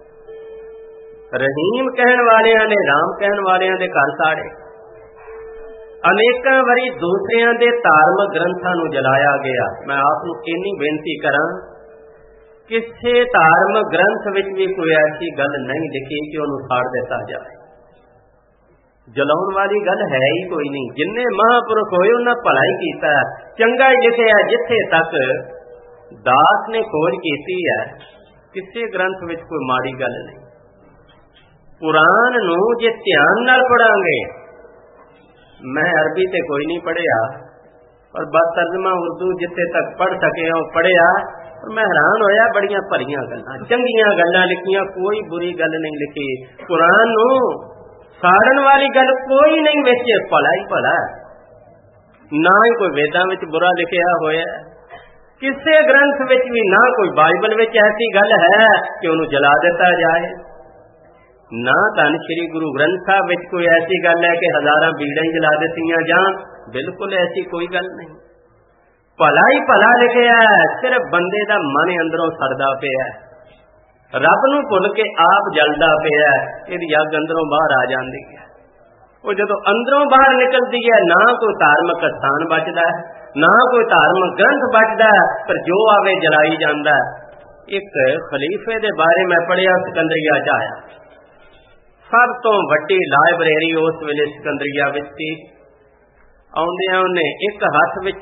रहीम कहण वालियां ने राम कहण वालियां दे घर साड़े। अनेकां वारी दूसरियां दे धार्मिक ग्रंथां नूं जलाया गया। मैं आप नूं इन्नी बेनती करां, किसी धार्मिक ग्रंथ विच भी कोई ऐसी गल नहीं लिखी कि उहनूं साड़ दिता जाए। जलाउण वाली गल है ही कोई नहीं। जिन्ने महापुरुष होए उन्हां भला ही कीता, चंगा ही लिखिया। जिथे तक दास ने खोज कीती है, किसी ग्रंथ विच कोई माड़ी गल नहीं। कुरान नूं जे ध्यान नाल पढ़ांगे, मैं अरबी ते कोई नहीं पढ़िया, पर बस तर्जमा उर्दू जिथे तक पढ़ सके हो पढ़िया, और मैं हैरान होया। बड़ियां भलियां गल्लां, चंगियां गल्लां लिखियां, कोई बुरी गल नहीं लिखी। कुरान नूं साड़न वाली गल कोई नहीं विच, भला ही भला, ना ही कोई वेदां विच बुरा लिखिया होया, किसी ग्रंथ विच भी ना कोई बाइबल विच ऐसी गल है कि उन्हें जला दिता जाए, ना धन श्री गुरु ग्रंथ साहब विच कोई ऐसी गल है कि हजारां बीड़ां ही जला दित्तियां जाण। बिल्कुल ऐसी कोई गल नहीं, भला ही भला लिखिया है। सिर्फ बंदे दा मन अंदरों सड़दा पिया, रब नूं भुल के आप जलदा पिया, इहदी अग अंदरों बाहर आ जाती है। वो जदों अंदरों बाहर निकलती है, ना कोई धार्मिक स्थान बचदा है, ना कोई धार्मिक ग्रंथ बचदा है, पर जो आवे जलाई जांदा है। एक खलीफे दे बारे मैं पढ़िया, सिकंदरिया च आया, सब तो वड्डी लाइब्रेरी उस वेले सिकंदरिया विच सी। आउंदियां उन्हें एक हथ विच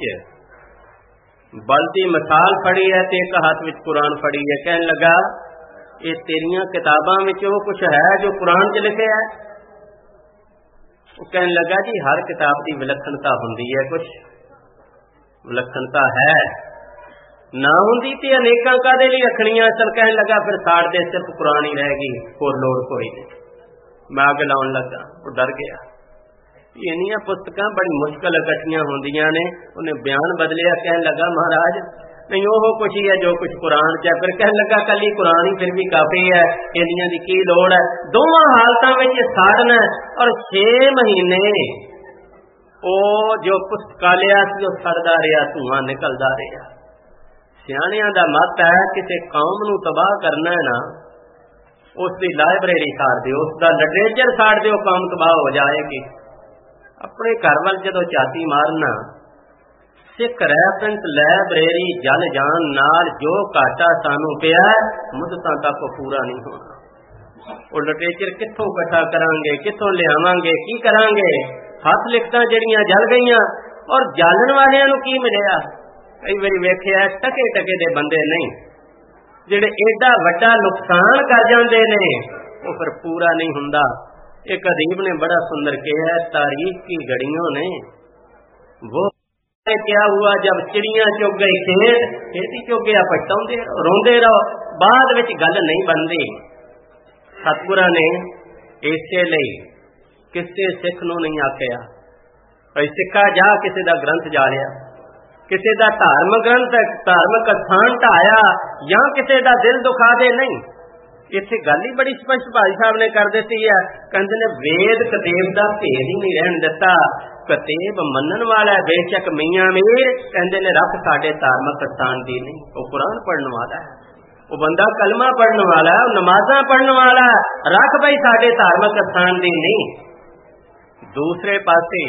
बलदी मिसाल फड़ी है ते एक हाथ विच कुरान फड़ी है। कहन लगा, ये तेरियां किताबां विच वो कुछ है जो कुरान च लिखिया है? वो कहन लगा, जी हर किताब की विलक्षणता हुंदी है, कुछ विलक्षणता है, ना हुंदी ते अनेकां कादे लई रखणियां। चल कहन लगा, फिर साड़ दे, सिर्फ कुरान ही रहेगी, होर लोड़ कोई नहीं। मैं अग लाउण लगा, वो डर गया। इन्नियां पुस्तकां बड़ी मुश्किल इकट्ठियां होंदियां ने। उन्हें बयान बदलिया, कहन लगा महाराज नहीं वो कुछ ही है जो कुछ कुरान च है। फिर कहन लगा कली कुरान ही फिर भी काफी है, इन्नियां दी की लोड़ है। दोवां हालतां विच साड़ना और 6 महीने ओ जो पुस्तकालिया सी ओ सड़दा रहा, धुआं निकलदा रहा। सियाणियां दा मत है किसी कौम नूं तबाह करना है ना, उसकी लाइब्रेरी साड़ दो, उसका लिटरेचर साड़ दो, कौम तबाह हो जाएगी। अपने घर वाल जदों झाती मारना, सिख रैफरेंस लाइब्रेरी जल जान नाल जो घाटा सानू पिया मुद्दतां तक पूरा नहीं होना। वो लिटरेचर कित्थों इकट्ठा करांगे, कित्थों लियावांगे, की करांगे? हथ लिखतां जड़ियां जल गईयां और जालन वालियां नूं की मिलिया? कई बारी वेखिआ टके टके दे बंदे नहीं, जिहड़े एडा वड्डा नुकसान कर जांदे ने वो फिर पूरा नहीं हुंदा। एक अदीब ने बड़ा सुंदर कहा है, तारीख की घड़ियों ने वो क्या हुआ जब चिड़ियां चुग गई खेत, खेती चुग गया पछताउंदे रोंदे रहो, बाद विच गल नहीं बनदी। सतगुरां ने इसे लई किसी सिख नूं नहीं आखिया भाई सिखा जा किसी दा ग्रंथ जालिया, किसी दा धार्मिक ग्रंथ धार्मिक स्थान ढाया या किसी दा दिल दुखा दे। नहीं, इत्थे गल ही बड़ी स्पष्ट भाई साहब ने कर दी है। कहते ने वेद कतेब का भेद ही नहीं रहन दिता। कतेब मनन वाला बेशक मियां मीर, कहते ने रख साडे धार्मिक स्थान दी नहीं। वो कुरान पढ़ने वाला है, वो बंदा कलमा पढ़ने वाला है, नमाजा पढ़ने वाला है, रख भाई साडे धार्मिक स्थान दी नहीं। दूसरे पासे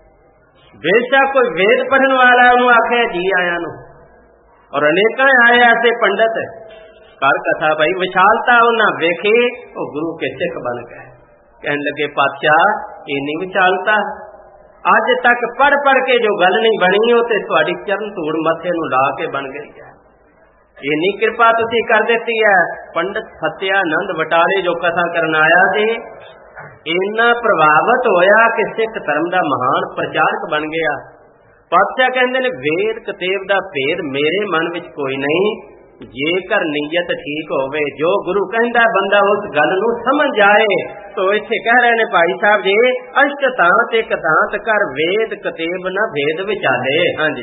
बेशक कोई वेद पढ़ने वाला है, उन्होंने आखे जी आया नू, और अनेक आए ऐसे पंडित कर कथा भाई विशालता उन्हें वेखी, वो गुरु के सिख बन गए। कहने लगे पातशाह इन्नी विशालता अज तक पढ़ पढ़ के जो गल नहीं बनी हो ते तुहाडी चरण धूड़ मथे नूं ला के बन गई है। इन्नी कृपा तुसीं कर दी है। पंडित सत्यानंद बटाले जो कथा करन आया सी इन्ना प्रभावित होया कि सिख धर्म का महान प्रचारक बन गया। पातशाह कहते ने वेद कतेब का भेद मेरे मन विच कोई नहीं, जेकर नीयत ठीक होवे, जो गुरु कहंदा बंदा उस गल नूं समझ जाए। तो इत्थे कह रहे ने भाई साहब जी, अष्ट तांत एक तांत कर वेद कतेब न भेद विचाले। हाँ जी,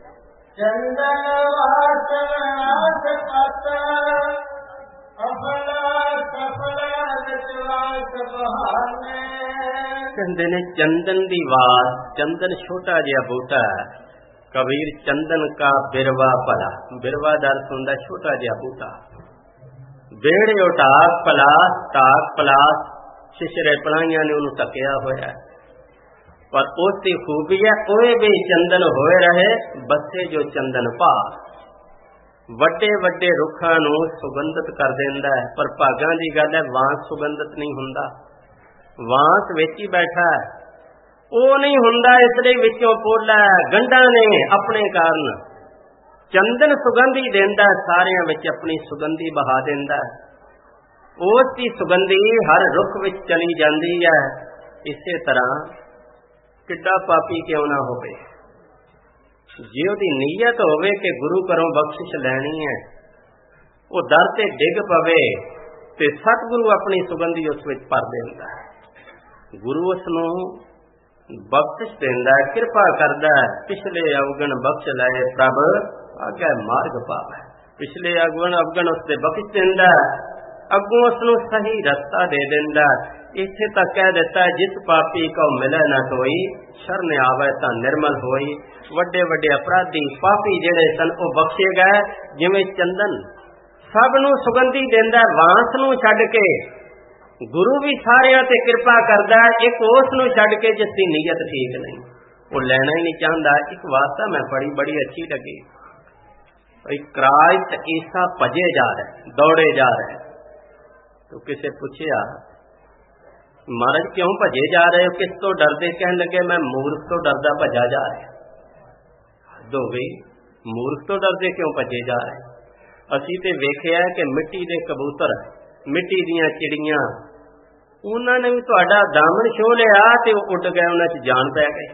कहंदे ने चंदन दी वास, चंदन छोटा जिहा बूटा है, कबीर चंदन का बिरवा भला, बिरवा दर सुंदा छोटा जिहा बूटा, बेड़े उटाक पलास ताक पलास, शिशरे पलाइयां ने उन्होंने तकिया होया, पर उसकी खूबी है कोई भी चंदन होए रहे बसे जो चंदन पास। वड्डे वड्डे रुखां नूं सुगंधित कर देंदा है, पर भागां दी गल है वांस सुगंधित नहीं हुंदा। वांस विच ही बैठा है, वो नहीं हुंदा, इसलिए विचों पोला गंढा ने अपने कारण चंदन सुगंधी देंदा, सारियां विच अपनी सुगंधी बहा देंदा। उसकी सुगंधी हर रुख विच चली जाती है। इसे तरह किड्डा पापी क्यों ना होवे, जे उहदी नीयत होवे कि गुरु घरों बख्शिश लैनी है, वो दर ते डिग पवे ते सतगुरु अपनी सुगंधी उस विच भर देंदा है। गुरु उसनूं बख्शिश देंदा है, कृपा करदा है। पिछले अवगण बख्श लाए प्रभ आगे मार्ग पावे, पिछले अवगण उससे बख्श देंदा है, अगों उसनूं सही रस्ता दे देंदा। इत्थे तक कह दिता है जिस पापी को मिले न कोई, शरण आवे तां निर्मल होई। वड्डे वड्डे अपराधी पापी जिहड़े सन वो बख्शे गए, जिवें चंदन सब नूं सुगंधी देंदा, वांस नूं छड्ड के गुरु भी सारियां ते कृपा करदा, एक उस नूं छड्ड के जिसकी नीयत ठीक नहीं, वो लेना ही नहीं चाहता। एक वार्ता मैं पढ़ी बड़ी अच्छी लगी, क्राइस्ट ईसा भजे जा रहे, दौड़े जा रहे, तो किसे पूछया महाराज क्यों भजे जा रहे हो, किस तो डरदे? कहने लगे मैं मूर्ख तो डरदा भजा जा रहा। दो गई मूर्ख तो डरदे क्यों भजे जा रहे? असी ते वेखिया कि मिट्टी दे कबूतर, मिट्टी दियां चिड़ियां, उन्होंने भी तुहाडा दामन छोह लिया ते उड़ गए, उन्हां च जान पै गई।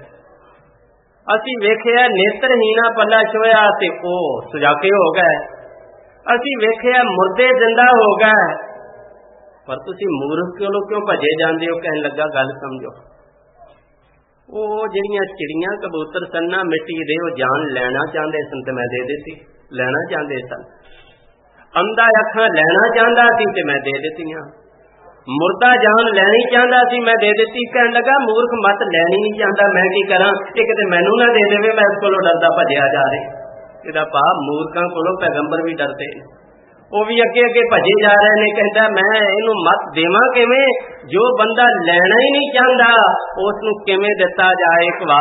असी वेखिया नेत्रहीना पल्ला छोया ते ओ सुजाके हो गए। असी वेखिया मुर्दे जिंदा हो गए, पर तुसी मूर्ख क्यों भजे जांदे हो? कहने लगा गल समझो, ਉਹ ਜਿਹੜੀਆਂ ਚਿੜੀਆਂ ਕਬੂਤਰ ਸਨ ਨਾ ਮਿੱਟੀ ਦੇ, ਉਹ ਜਾਨ ਲੈਣਾ ਚਾਹੁੰਦੇ ਸਨ ਤੇ ਮੈਂ ਦੇ ਦਿੱਤੀ, ਲੈਣਾ ਚਾਹੁੰਦੇ ਸਨ। ਅੰਧਾ ਅੱਖਾਂ ਲੈਣਾ ਚਾਹੁੰਦਾ ਸੀ ਤੇ ਮੈਂ ਦੇ ਦਿੱਤੀਆਂ। ਮੁਰਦਾ ਜਾਨ ਲੈਣੀ ਚਾਹੁੰਦਾ ਸੀ, ਮੈਂ ਦੇ ਦਿੱਤੀ। ਕਹਿਣ ਲੱਗਾ ਮੂਰਖ ਮਤ ਲੈਣੀ ਨਹੀਂ ਚਾਹੁੰਦਾ, ਮੈਂ ਕੀ ਕਰਾਂ? ਇਹ ਕਿਤੇ ਮੈਨੂੰ ਨਾ ਦੇ ਦੇਵੇ, ਮੈਂ ਇਸ ਕੋਲੋਂ ਡਰਦਾ ਭੱਜਿਆ ਜਾ ਰਿਹਾ। ਇਹਦਾ ਭਾਵ ਮੂਰਖਾਂ ਕੋਲੋਂ ਪੈਗੰਬਰ ਵੀ ਡਰਦੇ ਨੇ, ਉਹ ਵੀ ਅੱਗੇ ਅੱਗੇ ਭੱਜੇ ਜਾ ਰਹੇ ਨੇ। ਕਹਿੰਦਾ ਮੈਂ ਇਹਨੂੰ ਮਤ ਦੇਵਾਂ ਕਿਵੇਂ? ਜੋ ਬੰਦਾ ਲੈਣਾ ਹੀ ਨਹੀਂ ਚਾਹੁੰਦਾ ਉਸ ਨੂੰ ਕਿਵੇਂ ਦਿੱਤਾ ਜਾਏ? ਕਵਾ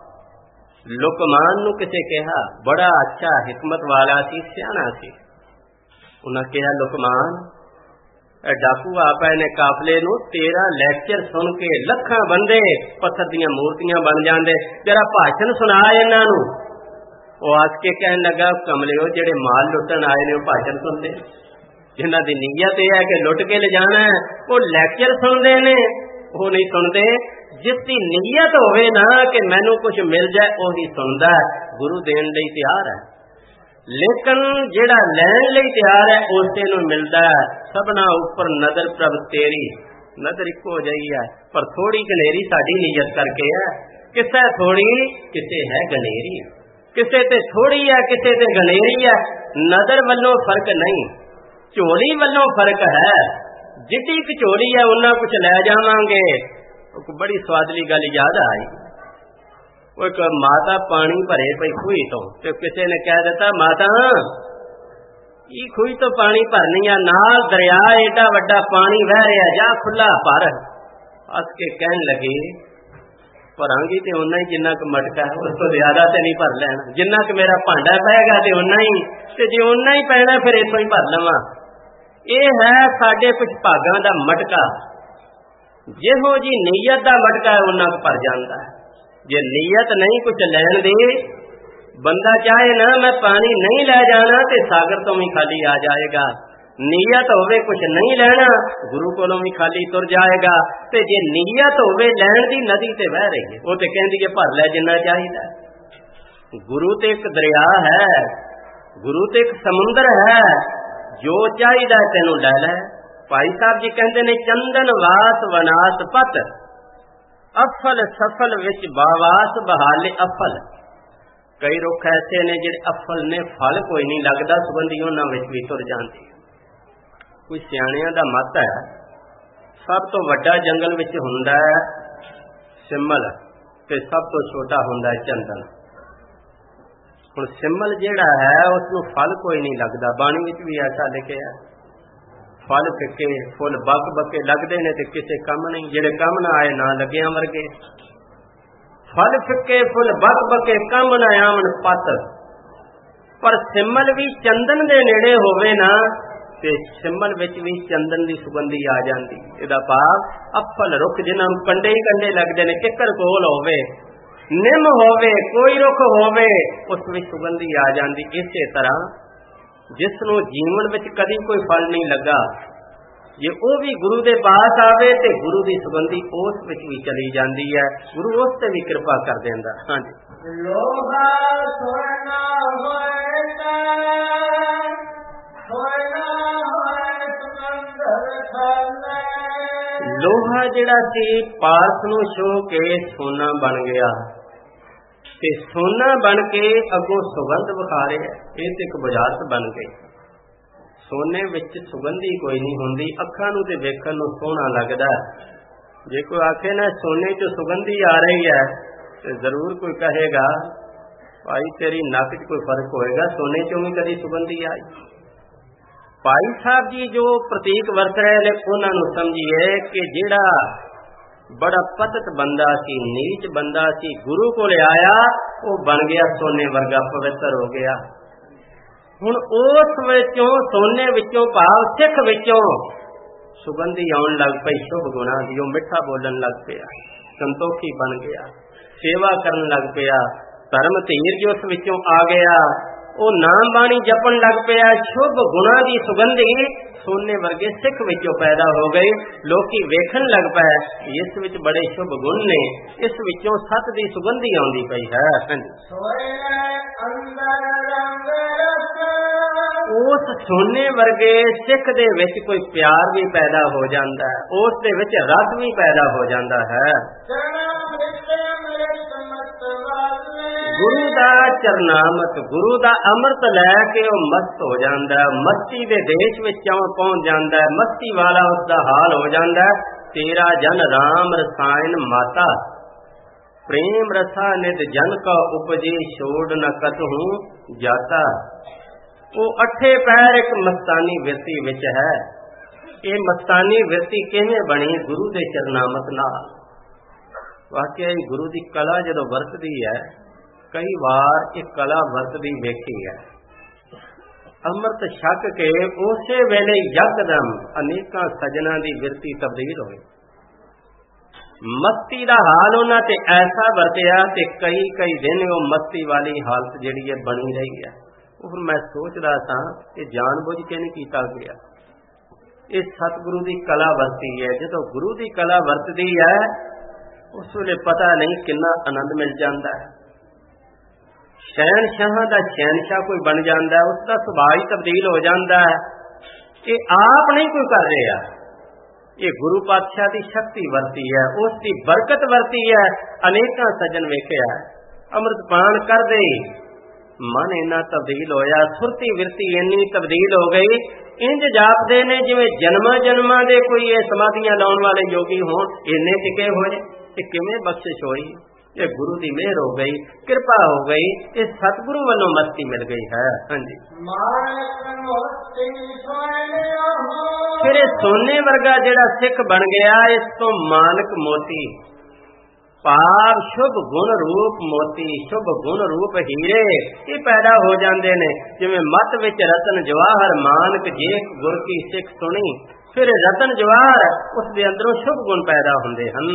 ਲੁਕਮਾਨ ਨੂੰ ਕਿਸੇ ਕਿਹਾ, ਬੜਾ ਅੱਛਾ ਹਿਕਮਤ ਵਾਲਾ ਸੀ, ਸਿਆਣਾ ਸੀ। ਉਹਨਾਂ ਕਿਹਾ ਲੁਕਮਾਨ ਡਾਕੂ ਆ ਪਏ ਨੇ ਕਾਫਲੇ ਨੂੰ, ਤੇਰਾ ਲੈਕਚਰ ਸੁਣ ਕੇ ਲੱਖਾਂ ਬੰਦੇ ਪੱਥਰ ਦੀਆਂ ਮੂਰਤੀਆਂ ਬਣ ਜਾਂਦੇ, ਜਰਾ ਭਾਸ਼ਣ ਸੁਣਾ ਇਹਨਾਂ ਨੂੰ। ਉਹ ਆਸ ਕੇ ਕਹਿਣ ਲੱਗਾ ਕਮਲਿਓ, ਜਿਹੜੇ ਮਾਲ ਲੁੱਟਣ ਆਏ ਨੇ ਉਹ ਭਾਸ਼ਣ ਸੁਣਦੇ, ਜਿਨ੍ਹਾਂ ਦੀ ਨੀਅਤ ਇਹ ਹੈ ਕਿ ਲੁੱਟ ਕੇ ਲਿਜਾਣਾ ਹੈ ਉਹ ਲੈਕਚਰ ਸੁਣਦੇ ਨੇ, ਉਹ ਨਹੀਂ ਸੁਣਦੇ। ਜਿਸ ਦੀ ਨੀਅਤ ਹੋਵੇ ਨਾ ਕਿ ਮੈਨੂੰ ਕੁਝ ਮਿਲ ਜਾਏ, ਉਹੀ ਸੁਣਦਾ ਹੈ, ਗੁਰੂ ਦੇਣ ਲਈ ਤਿਆਰ ਹੈ। ਲੇਕਿਨ ਜਿਹੜਾ ਲੈਣ ਲਈ ਤਿਆਰ ਹੈ ਉਸੇ ਨੂੰ ਮਿਲਦਾ ਹੈ। ਸਭਨਾ ਉੱਪਰ ਨਜ਼ਰ ਪ੍ਰਭ ਤੇਰੀ, ਨਜ਼ਰ ਇੱਕੋ ਜਿਹੀ ਹੈ ਪਰ ਥੋੜੀ ਗਨੇਰੀ ਸਾਡੀ ਨੀਅਤ ਕਰਕੇ ਹੈ। ਕਿਸੇ ਥੋੜੀ, ਕਿਸੇ ਹੈ ਗਨੇਰੀ, ਕਿਸੇ ਤੇ ਥੋੜੀ ਹੈ, ਕਿਸੇ ਤੇ ਗਨੇਰੀ ਹੈ। ਨਜ਼ਰ ਵੱਲੋਂ ਫਰਕ ਨਹੀਂ, ਝੋਲੀ ਵੱਲੋਂ ਫਰਕ ਹੈ। ਜਿੱਡੀ ਕੁ ਝੋਲੀ ਹੈ ਉਹਨਾਂ ਕੁਝ ਲੈ ਜਾਵਾਂਗੇ। ਬੜੀ ਸਵਾਦਲੀ ਗੱਲ ਯਾਦ ਆਈ। ਉਹ ਇੱਕ ਮਾਤਾ ਪਾਣੀ ਭਰੇ ਪਈ ਖੂਹੀ ਤੋਂ, ਤੇ ਕਿਸੇ ਨੇ ਕਹਿ ਦਿੱਤਾ ਮਾਤਾ ਇਹ ਖੂਹੀ ਤੋਂ ਪਾਣੀ ਭਰਨੀ ਆ, ਨਾਲ ਦਰਿਆ ਏਡਾ ਵੱਡਾ ਪਾਣੀ ਵਹਿ ਰਿਹਾ, ਜਾ ਖੁੱਲਾ ਭਰ। ਹੱਸ ਕੇ ਕਹਿਣ ਲੱਗੇ ਭਰਾਂਗੀ ਤੇ ਓਨਾ ਹੀ ਜਿੰਨਾ ਕੁ ਮਟਕਾ, ਉਸ ਤੋਂ ਜ਼ਿਆਦਾ ਤੇ ਨਹੀਂ ਭਰ ਲੈਣਾ। ਜਿੰਨਾ ਕੁ ਮੇਰਾ ਭਾਂਡਾ ਪਏਗਾ ਤੇ ਓਨਾ ਹੀ, ਤੇ ਜੇ ਓਨਾ ਹੀ ਪੈਣਾ ਫਿਰ ਇੱਥੋਂ ਹੀ ਭਰ ਲਵਾਂ। ਇਹ ਹੈ ਸਾਡੇ ਕੁਝ ਭਾਗਾਂ ਦਾ ਮਟਕਾ। ਜਿਹੋ ਜੀ ਨੀਅਤ ਦਾ ਮਟਕਾ ਉਹਨਾਂ ਕੁ ਭਰ ਜਾਂਦਾ ਹੈ। ਜੇ ਨੀਅਤ ਨਹੀਂ ਕੁਝ ਲੈਣ ਦੀ, ਬੰਦਾ ਚਾਹੇ ਨਾ ਮੈਂ ਪਾਣੀ ਨਹੀਂ ਲੈ ਜਾਣਾ ਤੇ ਸਾਗਰ ਤੋਂ ਵੀ ਖਾਲੀ ਆ ਜਾਏਗਾ। ਨੀਅਤ ਹੋਵੇ ਕੁਝ ਨਹੀਂ ਲੈਣਾ, ਗੁਰੂ ਕੋਲੋਂ ਵੀ ਖਾਲੀ ਤੁਰ ਜਾਏਗਾ। ਤੇ ਜੇ ਨੀਅਤ ਹੋਵੇ ਲੈਣ ਦੀ, ਨਦੀ ਤੇ ਵਹਿ ਰਹੀ ਹੈ, ਉਹ ਤੇ ਕਹਿੰਦੀ ਹੈ ਭਰ ਲੈ ਜਿੰਨਾ ਚਾਹੀਦਾ। ਗੁਰੂ ਤੇ ਇੱਕ ਦਰਿਆ ਹੈ, ਗੁਰੂ ਤੇ ਇੱਕ ਸਮੁੰਦਰ ਹੈ, ਜੋ ਚਾਹੀਦਾ ਤੈਨੂੰ ਲੈ ਲੈ। ਭਾਈ ਸਾਹਿਬ ਜੀ ਕਹਿੰਦੇ ਨੇ ਚੰਦਨ ਵਾਸ ਵਨਾਸ ਪਤ, ਅਫਲ ਸਫਲ ਵਿੱਚ ਬਾਵਾਸ ਬਹਾਲੇ ਅਫਲ। ਕਈ ਰੁੱਖ ਐਸੇ ਨੇ ਜਿਹੜੇ ਅਫਲ ਨੇ, ਫਲ ਕੋਈ ਨਹੀਂ ਲੱਗਦਾ, ਸੁਗੰਧੀ ਉਹਨਾਂ ਵਿੱਚ ਵੀ ਤੁਰ ਜਾਂਦੀ। ਕੋਈ ਸਿਆਣਿਆਂ ਦਾ ਮਤ ਹੈ ਸਭ ਤੋਂ ਵੱਡਾ ਜੰਗਲ ਵਿੱਚ ਹੁੰਦਾ ਹੈ ਸਿਮਲ, ਤੇ ਸਭ ਤੋਂ ਛੋਟਾ ਹੁੰਦਾ ਹੈ ਚੰਦਨ। ਹੁਣ ਸਿਮਲ ਜਿਹੜਾ ਹੈ ਉਸ ਨੂੰ ਫਲ ਕੋਈ ਨਹੀਂ ਲੱਗਦਾ, ਬਾਣੀ ਵਿੱਚ ਵੀ ਐਸਾ ਲਿਖਿਆ। ਫਲ ਫਿੱਕੇ, ਫੁੱਲ ਬੱਕ ਬੱਕੇ ਲੱਗਦੇ ਨੇ ਤੇ ਕਿਸੇ ਕੰਮ ਨਹੀਂ, ਜਿਹੜੇ ਕੰਮ ਨਾ ਆਏ ਨਾ ਲੱਗਿਆਂ ਵਰਗੇ। ਫਲ ਫਿੱਕੇ, ਫੁੱਲ ਬੱਕ ਬੱਕੇ, ਕੰਮ ਨਾ ਆਵਣ ਪਤ। ਪਰ ਸਿਮਲ ਵੀ ਚੰਦਨ ਦੇ ਨੇੜੇ ਹੋਵੇ ਨਾ ਤੇ ਸਿਮਲ ਵਿੱਚ ਵੀ ਚੰਦਨ ਦੀ ਸੁਗੰਧੀ ਆ ਜਾਂਦੀ। ਇਹਦਾ ਭਾਵ ਅਫਲ ਰੁੱਖ ਜਿਨ੍ਹਾਂ ਨੂੰ ਕੰਡੇ ਹੀ ਕੰਡੇ ਲੱਗਦੇ ਨੇ, ਕਿੱਕਰ ਕੋਲ ਹੋਵੇ, ਨਿੰਮ ਹੋਵੇ, ਕੋਈ ਰੁੱਖ ਹੋਵੇ, ਉਸ ਵਿੱਚ ਸੁਗੰਧੀ ਆ ਜਾਂਦੀ। ਇਸੇ ਤਰ੍ਹਾਂ ਜਿਸ ਨੂੰ ਜੀਵਨ ਵਿੱਚ ਕਦੀ ਕੋਈ ਫਲ ਨਹੀਂ ਲੱਗਾ, ਜੇ ਉਹ ਵੀ ਗੁਰੂ ਦੇ ਪਾਸ ਆਵੇ ਤੇ ਗੁਰੂ ਦੀ ਸੁਗੰਧੀ ਉਸ ਵਿੱਚ ਵੀ ਚਲੀ ਜਾਂਦੀ ਹੈ। ਗੁਰੂ ਉਸ ਤੇ ਵੀ ਕਿਰਪਾ ਕਰ ਦਿੰਦਾ। ਹਾਂਜੀ, ਲੋਹਾ ਸੋਨਾ ਹੋਏ ਸਮੁੰਦਰ ਖਾਲੇ। ਲੋਹਾ ਜਿਹੜਾ ਸੀ ਪਾਸ ਨੂੰ ਛੋਹ ਕੇ ਸੋਨਾ ਬਣ ਗਿਆ, ਤੇ ਸੋਨਾ ਬਣ ਕੇ ਅੱਗੋਂ ਸੁਗੰਧ ਵਿਖਾ ਰਿਹਾ। ਇਹ ਤੇ ਇੱਕ ਬੁਝਾਰਤ ਬਣ ਗਈ। ਸੋਨੇ ਵਿੱਚ ਸੁਗੰਧੀ ਕੋਈ ਨਹੀਂ ਹੁੰਦੀ, ਅੱਖਾਂ ਨੂੰ ਤੇ ਵੇਖਣ ਨੂੰ ਸੋਹਣਾ ਲੱਗਦਾ। ਜੇ ਕੋਈ ਆਖੇ ਨਾ ਸੋਨੇ 'ਚ ਸੁਗੰਧੀ ਆ ਰਹੀ ਹੈ ਤੇ ਜ਼ਰੂਰ ਕੋਈ ਕਹੇਗਾ ਭਾਈ ਤੇਰੀ ਨੱਕ 'ਚ ਕੋਈ ਫਰਕ ਹੋਏਗਾ, ਸੋਨੇ 'ਚੋਂ ਵੀ ਕਦੀ ਸੁਗੰਧੀ ਆਈ। ਭਾਈ ਸਾਹਿਬ ਜੀ ਜੋ ਪ੍ਰਤੀਕ ਵਰਤ ਰਹੇ ਨੇ ਉਹਨਾਂ ਨੂੰ ਸਮਝੀਏ ਕਿ ਜਿਹੜਾ ਬੜਾ ਪਤਤ ਬੰਦਾ ਸੀ, ਨੀਚ ਬੰਦਾ ਸੀ, ਗੁਰੂ ਕੋਲ ਆਇਆ, ਉਹ ਬਣ ਗਿਆ ਸੋਨੇ ਵਰਗਾ, ਪਵਿੱਤਰ ਹੋ ਗਿਆ। ਹੁਣ ਉਸ ਵਿੱਚੋਂ, ਸੋਨੇ ਵਿੱਚੋਂ ਭਾਵ ਸਿੱਖ ਵਿੱਚੋਂ ਸੁਗੰਧੀ ਆਉਣ ਲੱਗ ਪਈ ਸ਼ੁਭ ਗੁਣਾਂ ਦੀ। ਉਹ ਮਿੱਠਾ ਬੋਲਣ ਲੱਗ ਪਿਆ, ਸੰਤੋਖੀ ਬਣ ਗਿਆ, ਸੇਵਾ ਕਰਨ ਲੱਗ ਪਿਆ, ਧਰਮ ਧੀਰਜ ਉਸ ਵਿੱਚੋਂ ਆ ਗਿਆ, ਉਹ ਨਾਮ ਬਾਣੀ ਜਪਣ ਲੱਗ ਪਿਆ। ਸ਼ੁਭ ਗੁਣਾਂ ਦੀ ਸੁਗੰਧੀ ਸੋਨੇ ਵਰਗੇ ਸਿੱਖ ਵਿੱਚੋਂ ਪੈਦਾ ਹੋ ਗਈ। ਲੋਕੀ ਵੇਖਣ ਲੱਗ ਪਏ ਇਸ ਵਿੱਚ ਬੜੇ ਸ਼ੁਭ ਗੁਣ ਨੇ, ਇਸ ਵਿੱਚੋਂ ਸੱਤ ਦੀ ਸੁਗੰਧੀ ਆਉਂਦੀ ਪਈ ਹੈ। ਉਸ ਸੋਨੇ ਵਰਗੇ ਸਿੱਖ ਦੇ ਵਿੱਚ ਕੋਈ ਪਿਆਰ ਵੀ ਪੈਦਾ ਹੋ ਜਾਂਦਾ ਹੈ, ਉਸ ਦੇ ਵਿੱਚ ਰਸ ਵੀ ਪੈਦਾ ਹੋ ਜਾਂਦਾ ਹੈ। गुरु दा चरनामत, गुरु दा अमृत लैके वो मस्त हो जाता है, मस्ती दे देश में पहुंच जाता है, मस्ती वाला उसका हाल हो जाता है। तेरा जन राम रसायन माता, प्रेम रसा नित जन का उपजे, छोड़ न कतहू जाता। वो अठे पैर एक मस्तानी विरती विच है। ये मस्तानी विरती किवें बनी? गुरु दे चरनामत नाल। वाकई गुरु की कला जो वरतदी है, कई बार एक कला वरतदी वेखी है। अमृत छक के उस वेले यकदम अनेकां सजना की विरती तब्दील होई। मस्ती का हाल उन्हां ते ऐसा वरतिया ते कई कई दिन वो मस्ती वाली हालत जिहड़ी है बनी रही है। फिर मैं सोचदा सां कि जानबूझ के नहीं कीता गया। ये सतगुरु की कला वरती है। जो गुरु की कला वरतदी है उस वेले पता नहीं कितना आनंद मिल जाता है। शहनशाह का शहनशाह कोई बन जाता है, उसका सुभाव ही तब्दील हो जाता है। ये आप नहीं कोई कर रहा, ये गुरु पातशाह की शक्ति वरती है, उसकी बरकत वरती है। अनेका सज्जन वेख्या अमृत पान कर दे मन इन्ना तब्दील होया, सुरती विरती इन्नी तब्दील हो गई। इंज जापदे ने जिवें जन्मा जन्मा दे कोई ये समाधियां लाउण वाले योगी होण, इन्ने टिके होए। ये किवें बख्शिश होई? ये गुरु की मेहर हो गई, कृपा हो गई, ये सतगुरु वालों मस्ती मिल गई है। हाँ जी। फिर सोने वर्गा जिहड़ा सिख बन गया, इस तो मानक मोती, पाप शुभ गुण रूप मोती, शुभ गुण रूप हीरे ये पैदा हो जाते ने। जिवें मत विच रतन जवाहर, मानक जेख गुर की सिख सुनी, फिर रतन जवाहर उस दे अंदरों शुभ गुण पैदा हुंदे हन।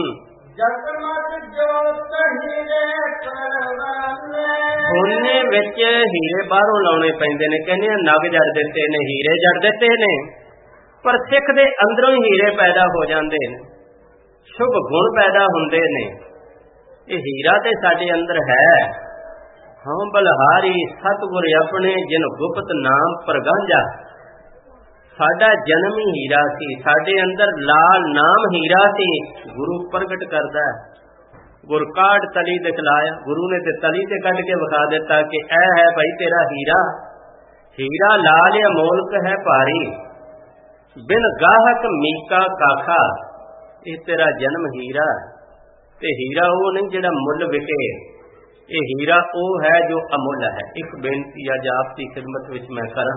सोने विच हीरे बाहरों लाने पैंदे ने, कहने नग जड़ दिते ने, हीरे जड़ दिते ने, पर सिख दे अंदरों ही हीरे पैदा हो जाते ने, शुभ गुण पैदा हुंदे ने। ये हीरा ते साडे अंदर है। हाँ बलहारी सतगुर अपने जिन गुप्त नाम परगांजा, साडा जन्म ही हीरा सी, साडे अंदर लाल नाम हीरा सी। गुरु प्रगट करदा है, गुर काट तली दिखलाया, गुरु ने ते तली ते कट के विखा दिता कि ऐ है भाई तेरा हीरा। हीरा लाल अमोलक है भारी, बिन गाहक मीका काखा। ये तेरा जन्म हीरा, ते हीरा वो नहीं जिहड़ा मुल विके, ये हीरा वो है जो अमुल है। एक बेनती अज आप की खिदमत विच मैं करा,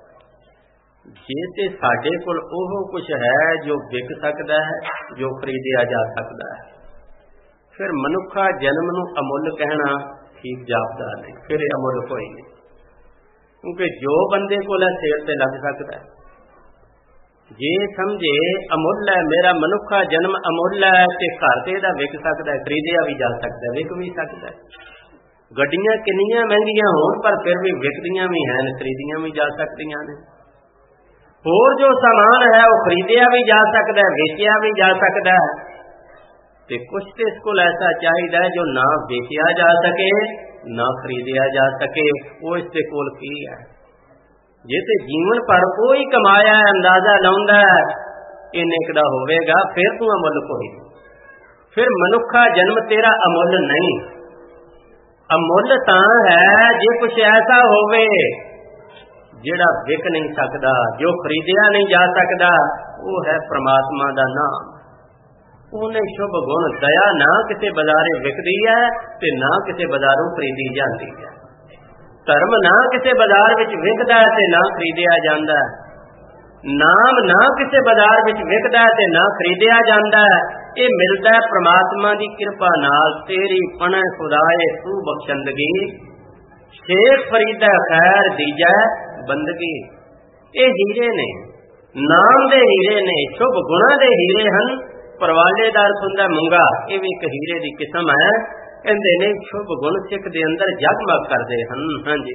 जे ते साडे कोल ओह कुछ है जो विक सकता है, जो खरीदिया जा सकता है, फिर मनुखा जन्म नूं अमुल कहना ठीक जापदा नहीं, फिर अमुल कोई नहीं। क्योंकि जो बंदे कोल है सिर ते लग सकता है। जे समझे अमुल है, मेरा मनुखा जन्म अमुल है, ते घर ते दा विक सकता है, खरीदिया भी जा सकता है, विक भी सकता है। गड्डियां किन्नियां महंगियां होण पर फिर भी विकदियां भी हैं, खरीदियां भी जा सकदियां ने। होर जो सामान है वो खरीदिया भी जा सकता है, बेचिया भी जा सकता है। ते कुछ तो इसको ऐसा चाहिए जो ना बेचिया जा सके ना खरीदिया जा सके। वो इसके कोल की है? जे ते जीवन भर कोई कमाया है, अंदाजा लाउंदा है इन्ने क दा होवेगा, फिर तू अमुल कोई। फिर मनुखा जन्म तेरा अमुल नहीं। अमुल तां है जे कुछ ऐसा होवे जिहड़ा विक नहीं सकता, जो खरीदिया नहीं जा सकता, वो है परमात्मा दा नाम। उन्हें शुभ गुण दया ना किसी बाजारे विकदी है ते ना किसी बाजारों खरीदी जाती है। धर्म ना किसी बाजार विच विकदा है ते ना खरीदिया जाता है। नाम ना किसी बाजार विच विकदा है ते ना खरीदिया जाता है। ये मिलता है परमात्मा की कृपा नाल। तेरी पना खुदाए तू बख्शंदगी, शेख फरीदा खैर दीजा बंदगी। ये हीरे ने, नाम दे हीरे ने, शुभ गुणा दे हीरे हन। परवालेदार सुंदा मूंगा, ये भी एक हीरे की किस्म है। कहते ने शुभ गुण सिख दे अंदर जगमग करते हैं। हाँ जी।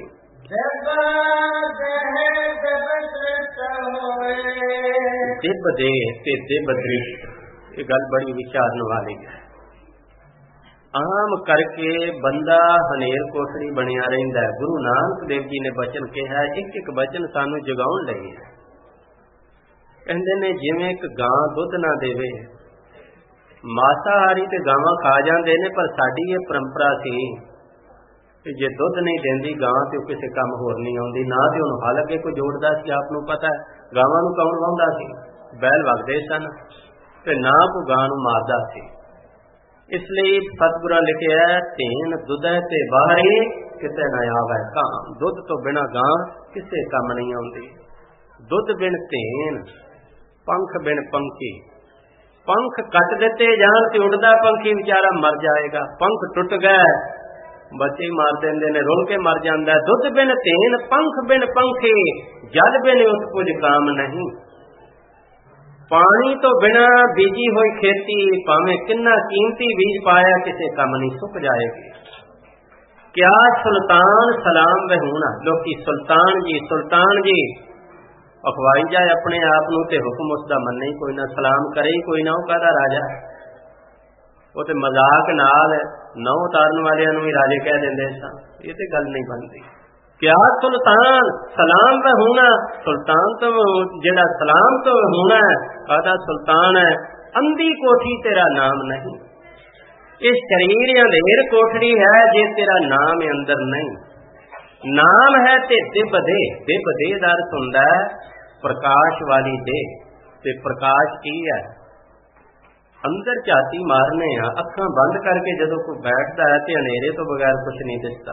दिब दे ते दिब दृष्ट, ये गल बड़ी विचारन वाली है। आम करके बंदा हनेर कोठड़ी बनिया रहिंदा है। गुरु नानक देव जी ने बचन कहा, एक एक बचन सानू जगाउण लई है। कहंदे ने जिवें एक गां दुध ना देवे, मासाहारी ते गावां खा जांदे ने, पर साडी ये परंपरा सी जे दुध नहीं देंदी गां तो किसी काम होर नहीं आउंदी, ना तो उन्होंने हल अगे कोई जोड़ता सी। आप नूं पता है गावां नूं कौन वाहुंदा सी? बैल वगदे सन ते ना कोई गां नूं मारदा सी। इसलिए सतगुरां लिखिआ धेन दुधै ते बाहरी किते ना आवे काम। दुध तो बिना गां किसे काम नहीं आउंदी। दुध बिन धेन, पंख बिन पंखी। पंख कट दिते जान ते उड़दा पंखी बेचारा मर जाएगा। पंख टुट गए बच्चे मार देंदे ने, रुल के मर जांदा। दुध बिन धेन, पंख बिन पंखी, जल बिन उठ कुछ काम नहीं। पानी तो बिना बीजी हुई खेती भावें किन्ना कीमती बीज पाया किसे काम नहीं, सुक जाएगी। क्या सुल्तान सलाम वहूना, लोकी सुल्तान जी अखवाई जाए अपने आप नूं ते हुक्म उसदा मन्ने ही कोई ना, सलाम करे ही कोई ना। वो कहदा राजा, वो तो मजाक नाल नौ उतारन वालियां नूं ही राजे कह देंदे सन। ये तो गल नहीं बनती। क्या सुल्तान सलाम वहूना, सुल्तान तो जेड़ा सलाम तो वहूना है, कहदा सुल्तान है। अंधी कोठी तेरा नाम नहीं, ये शरीर अंधेर कोठड़ी है जे तेरा नाम अंदर नहीं। नाम है ते दिब दे, दिब दे दा अर्थ हुंदा है प्रकाश वाली दे। ते प्रकाश की है? अंदर झाती मारने आ, अखां बंद करके जदों कोई बैठदा है तो हनेरे तो बगैर कुछ नहीं दिसदा।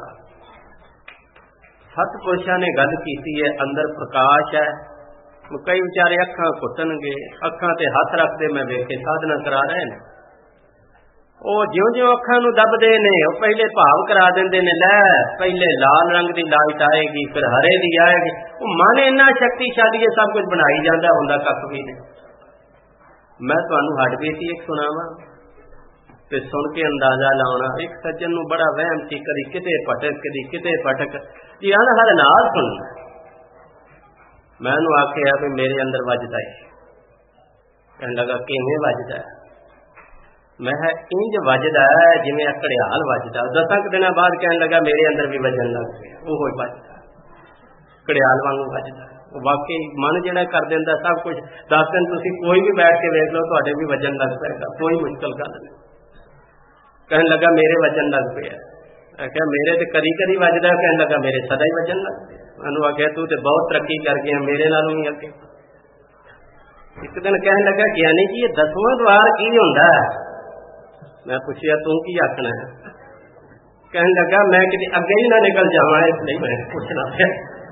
सतपुरुषां ने गल कीती है अंदर प्रकाश है। कई बेचारे अखां घुटणगे, अखां ते हथ रखते मैं वेखे साधना करा रहे हैं। वो ज्यों ज्यों अखां नूं दबदे ने वो पहले भाव करा देंदे ने, लै पहले लाल रंग की लाइट आएगी फिर हरे की आएगी। वो मन इन्ना शक्तिशाली है, सब कुछ बनाई जाता, हुंदा कख भी नहीं। मैं तुहानूं हट बेटी एक सुनावां ते सुन के अंदाजा लाउणा। एक सज्जन नूं बड़ा वहम सी, कदी किते भटक कदी किते भटक, जी अनहद नाल सुनना। मैं उहनूं आखिआ भी मेरे अंदर वजदा है। कहण लगा किवें वजदा है? मैं इंज वजदा है जिवें घड़ियाल वजदा। 10 दिन बाद कहण लगा मेरे अंदर भी वजन लग पिया, ओहो वजदा घड़ियाल वांगू वजदा। वाकई मन जिहड़ा कर दिंदा सब कुछ। 10 दिन तुसीं कोई भी बैठ के वेख लो तुहाडे भी वजन लग पेगा, कोई मुश्किल गल नहीं। कहण लगा मेरे वजन लग पिया। आख्या मेरे तो कदी कदी वजदा। कहण लगा मेरे सदा ही वजन लग पिया। मैनूं आख्या तू तो बहुत तरक्की कर गया, मेरे नालों ही अगे। एक दिन कहण लगा ज्ञानी जी ये 10वां द्वार की हुंदा है? मैं पूछिया तू की आखना है? कहण लगा मैं किते अगे ही ना निकल जावां, इसलिए मैं पूछना पिया।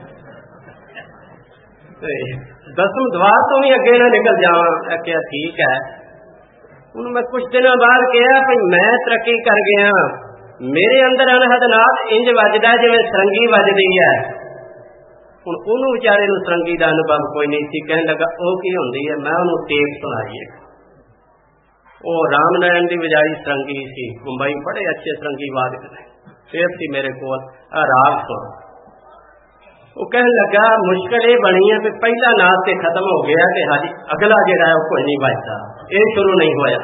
10वें द्वार तो भी अगे ना निकल जावां। आख्या ठीक है। हुण मैं कुछ दिनों बाद कहा भाई मैं तरक्की कर गया, मेरे अंदर अनहद नाद इंज वजदा जिवें सरंगी वजदी है। हुण उहनूं विचारे नूं सरंगी दा अनुभव कोई नहीं सी। कहण लगा ओह की हुंदी है? मैं उहनूं टेप सुनाई है। वो रामनारायण की बजाई सरंगी सी, मुंबई बड़े अच्छे सरंगी वादक ने, फिर सी मेरे को राग सुन। वो कहने लगा मुश्किल ये बनी है कि पहला नाद से खत्म हो गया कि हाजी अगला जिहड़ा है कोई नहीं बजता, ये शुरू नहीं होया।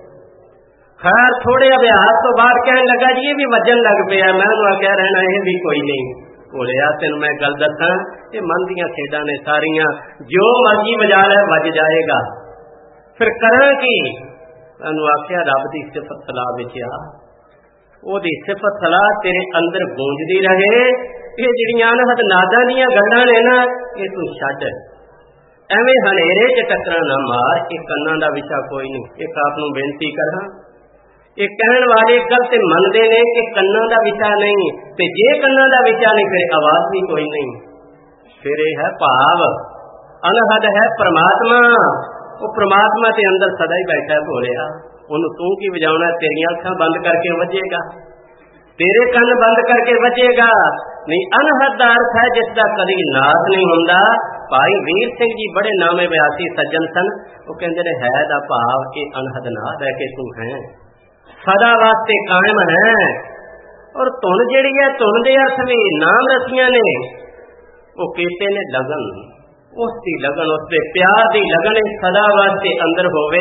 खैर थोड़े अभ्यास तो बाद कहने लगा जी ये भी वजन लग पिया। मैं क्या रहना ये भी कोई नहीं भोलिया, तेन मैं गल दसा ये मन दियां खेडां ने सारियां, जो मर्जी बजा ले वज जाएगा। फिर करा की? मैनूं आख्या रब की सिफत सलाह विच आ, ओहदी सिफत सलाह तेरे अंदर गूंजदी रहे। ये जिहड़ियां अनहद नादां दीयां गल्लां ने ना ये तू छड्ड, एवें हनेरे च टक्करां ना मार। ये कन्नां दा विषा कोई नहीं। एक आप नूं बेनती करा, ये कहण वाले गलत मनदे ने कि कन्नां दा विषा नहीं, ते जे कन्नां दा विषा नहीं फिर आवाज भी कोई नहीं। फिर यह है भाव, अनहद है परमात्मा। वो परमात्मा के अंदर सदा ही बैठा भोलिया, उन्होंने तू की बजाउणा? तेरियां अखां बंद करके वजेगा, तेरे कन बंद करके वजेगा नहीं। अनहद दा अर्थ है जिसका कभी नाश नहीं हुंदा। भाई वीर सिंह जी बड़े नामे बयासी सज्जन सन, वो कहंदे ने है दा भाव कि अनहद नाद है कि तू है सदा वास्ते कायम है। और धुन जिहड़ी है धुन दे अर्थ भी नाम रसियां ने, वो कीते ने लगन, उसकी लगन उसके प्यार की लगन सदा वास्ते अंदर होवे।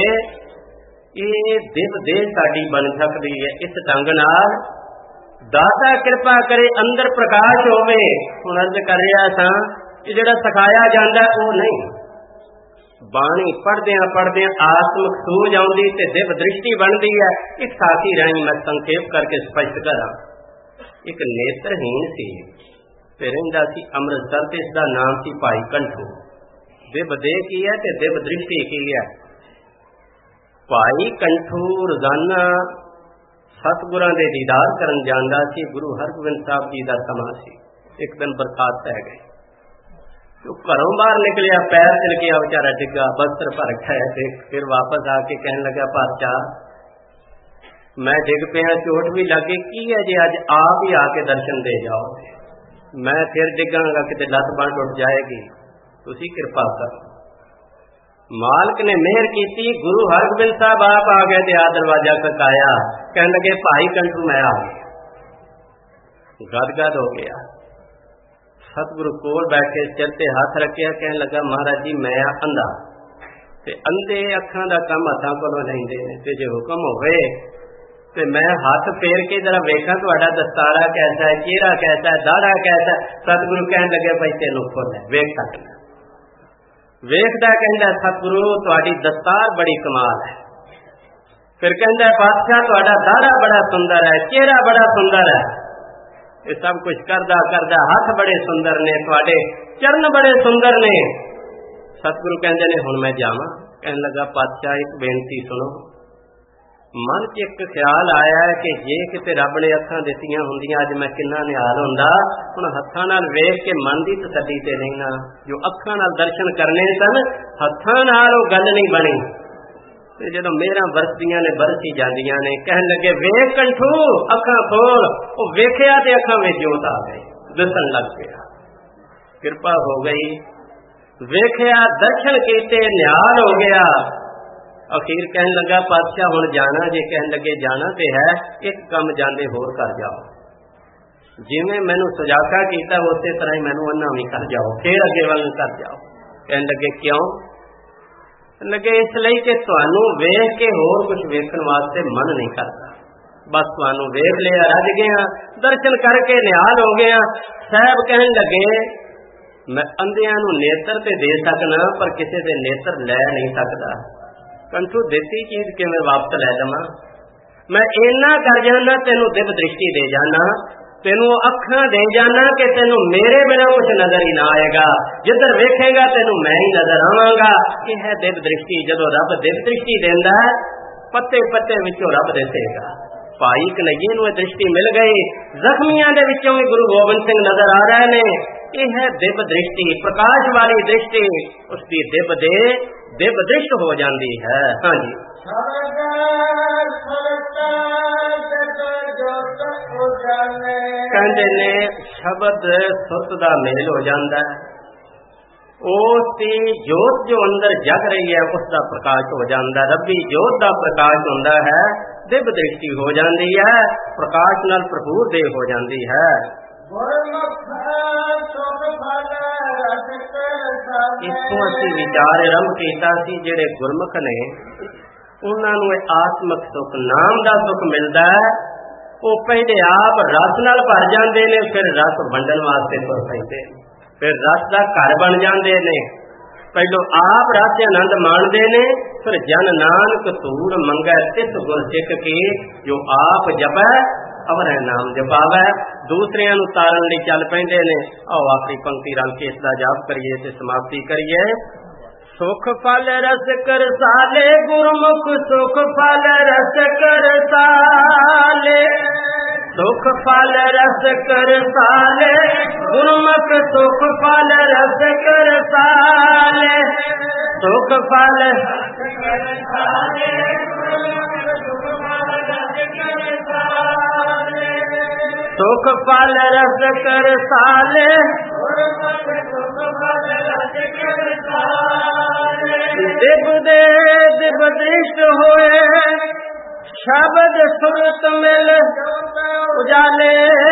ये दिल दे साडी बन सकती है इस ढंग नाल दाता कृपा करे अंदर प्रकाश होवे। हुण अर्ज कर रहा था कि जिहड़ा सिखाया जाता है वो नहीं, बाणी पढ़दियां पढ़दियां आत्मक सूझ आउंदी ते दिव दृष्टि बनती है। इस साथी राही मैं संखेप करके स्पष्ट करा। एक नेत्रहीन सी ते रहिंदा सी अमृतसर ते इसदा नाम सी भाई कंठू। दिव देह की है ते दिव दृष्टि की है। भाई कंठू रोजाना सतगुरां दे दीदार करन जांदा सी। गुरु हरगोबिंद साहब जी दा समा सी। एक दिन बरसात पै गई, तो घरों बाहर निकलिया, पैर तिल गया, बेचारा डिग्गा, बस्तर भर गया। फिर वापस आके कहने लगा, पातशाह मैं डिग पिया, चोट भी लगे, की है जी अज आप ही आके दर्शन दे जाओ। मैं फिर डिगांगा, किते लत बांह टुट जाएगी, तुसी कृपा करो। मालिक ने मेहर की, गुरु हरगोबिंद साहब आप आ गए थे। आ दरवाजा खटकाया, कहने लगे भाई कंठू मैं आ गया। गदगद हो गया। सतगुरु कोल बैठे, सिर ते हाथ रखिया, कहने लगा महाराज जी मैं अंधा, ते अंधे अखां दा काम हथां कोलों लैंदे ने, ते जे हुक्म होवे ते मैं हाथ फेर के जरा वेखा तुहाडा दस्तारा कैसा है, चेहरा कैसा है, दाड़ा कैसा है। सतगुरु कहने लगे भाई तेनों खुल है, वेख सकना। वेखदा कहंदा सतगुरु तुहाडी दस्तार बड़ी कमाल है। फिर कहंदा पातशाह तुहाडा दाड़ा बड़ा सुंदर है, चेहरा बड़ा सुंदर है। ये सब कुछ करदा करदा हाथ बड़े सुंदर ने, तुहाडे चरण बड़े सुंदर ने। सतगुरु कहंदे ने हुण मैं जावां। कहने लगा पातशाह एक बेनती सुनो। मन च एक ख्याल आया है कि जे किते रब ने अखां दित्तियां हुंदियां अज मैं किन्ना निहाल हुंदा। हुण हत्थां नाल वेख के मन दी तसल्ली ते नहीं ना, जो अखां नाल दर्शन करने सन हत्थां नाल ओह गल नहीं बनी। ते जदों मेहरां बरसदियां ने बरसी जांदियां ने, कहन लगे वेख कंठू अखां खोल। ओह वेखिया ते अखां विच जोत आ गई, दिसन लग पिया। किरपा हो गई, वेखिया दर्शन कीते, निहाल हो गया। अखीर कहन लगा पातशाह हुण जाना जे। कहन लगे जाना ते है, एक काम जांदे होर कर जाओ। जिवें मैनूं सुजागा कीता उसे तरह ही मैनूं अन्ना भी कर जाओ, फिर अगे वाल कर जाओ। कहन लगे क्यों? लगे इसलिए कि तुहानूं वेख के होर कुछ वेखण वास्ते मन नहीं करता। बस तुहानूं वेख लिया, रज गया, दर्शन करके निहाल हो गया। साहब कहन लगे मैं अंधियां नूं नेत्र ते दे सकना, पर किसी दे नेत्र लै नहीं सकता। कंठू देती चीज किवें वापस लै लवां? मैं इन्ना कर जाना, तेनों दिव दृष्टि दे जाना, तेनों अखां दे जाना कि तेनों मेरे बिना कुछ नजर ही ना आएगा। जिधर वेखेगा तेनों मैं ही नजर आवांगा। यह है दिव दृष्टि। जदों रब दिव दृष्टि देंदा है, पत्ते पत्ते विचों रब दिसेगा। भाई कन्हैये नूं दृष्टि मिल गई। जख्मियां दे विचों भी गुरु गोबिंद सिंह नजर आ रहे ने। यह है दिव दृष्टि, प्रकाश वाली दृष्टि। उसकी दिव दे दिव दृष्ट हो जाती है। हाँ जी, कहते ने शब्द सुरत दा मेल हो जाता है। उसकी जोत जो अंदर जग रही है उसका प्रकाश हो जाता है। रब्बी जोत का प्रकाश होता है, दिव दृष्टि हो जाती है, प्रकाश नाल भरपूर देह हो जाती है। इत्थों असीं विचार आरंभ कीता सी, जिहड़े गुरमुख ने उन्हां नूं आत्मक सुख नाम दा सुख मिलदा है। वो पहले आप रस नाल भर जाते ने, फिर रस वंडन वास्ते तुर पैंदे, फिर रस दा घर बन जाते ने। पहलों आप रस आनंद माणदे ने, फिर जन नानक धूड़ मंगै तिस गुर सिख की, जो आप जपै अवर नाम जपावै। दूसरियां नूं तारन लई चल पैंदे ने। आओ आखिरी पंक्ति रल के इसदा जाप करिए ते समाप्ति करिए। सुख फल रस कर साले गुरमुख, सुख फल रस कर साले, सुख फल रस कर साले गुरमुख, सुख फल रस कर साले, सुख फल सुख फल रस कर साले, दिव दे दिव दृष्ट होए, शब्द सुरत मिल उजाले,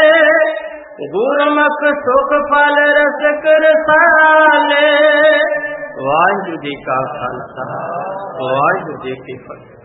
गुरमुख सुख फल रस कर साले। वाहिगुरू जी का खालसा, वाहिगुरू जी की फतेह।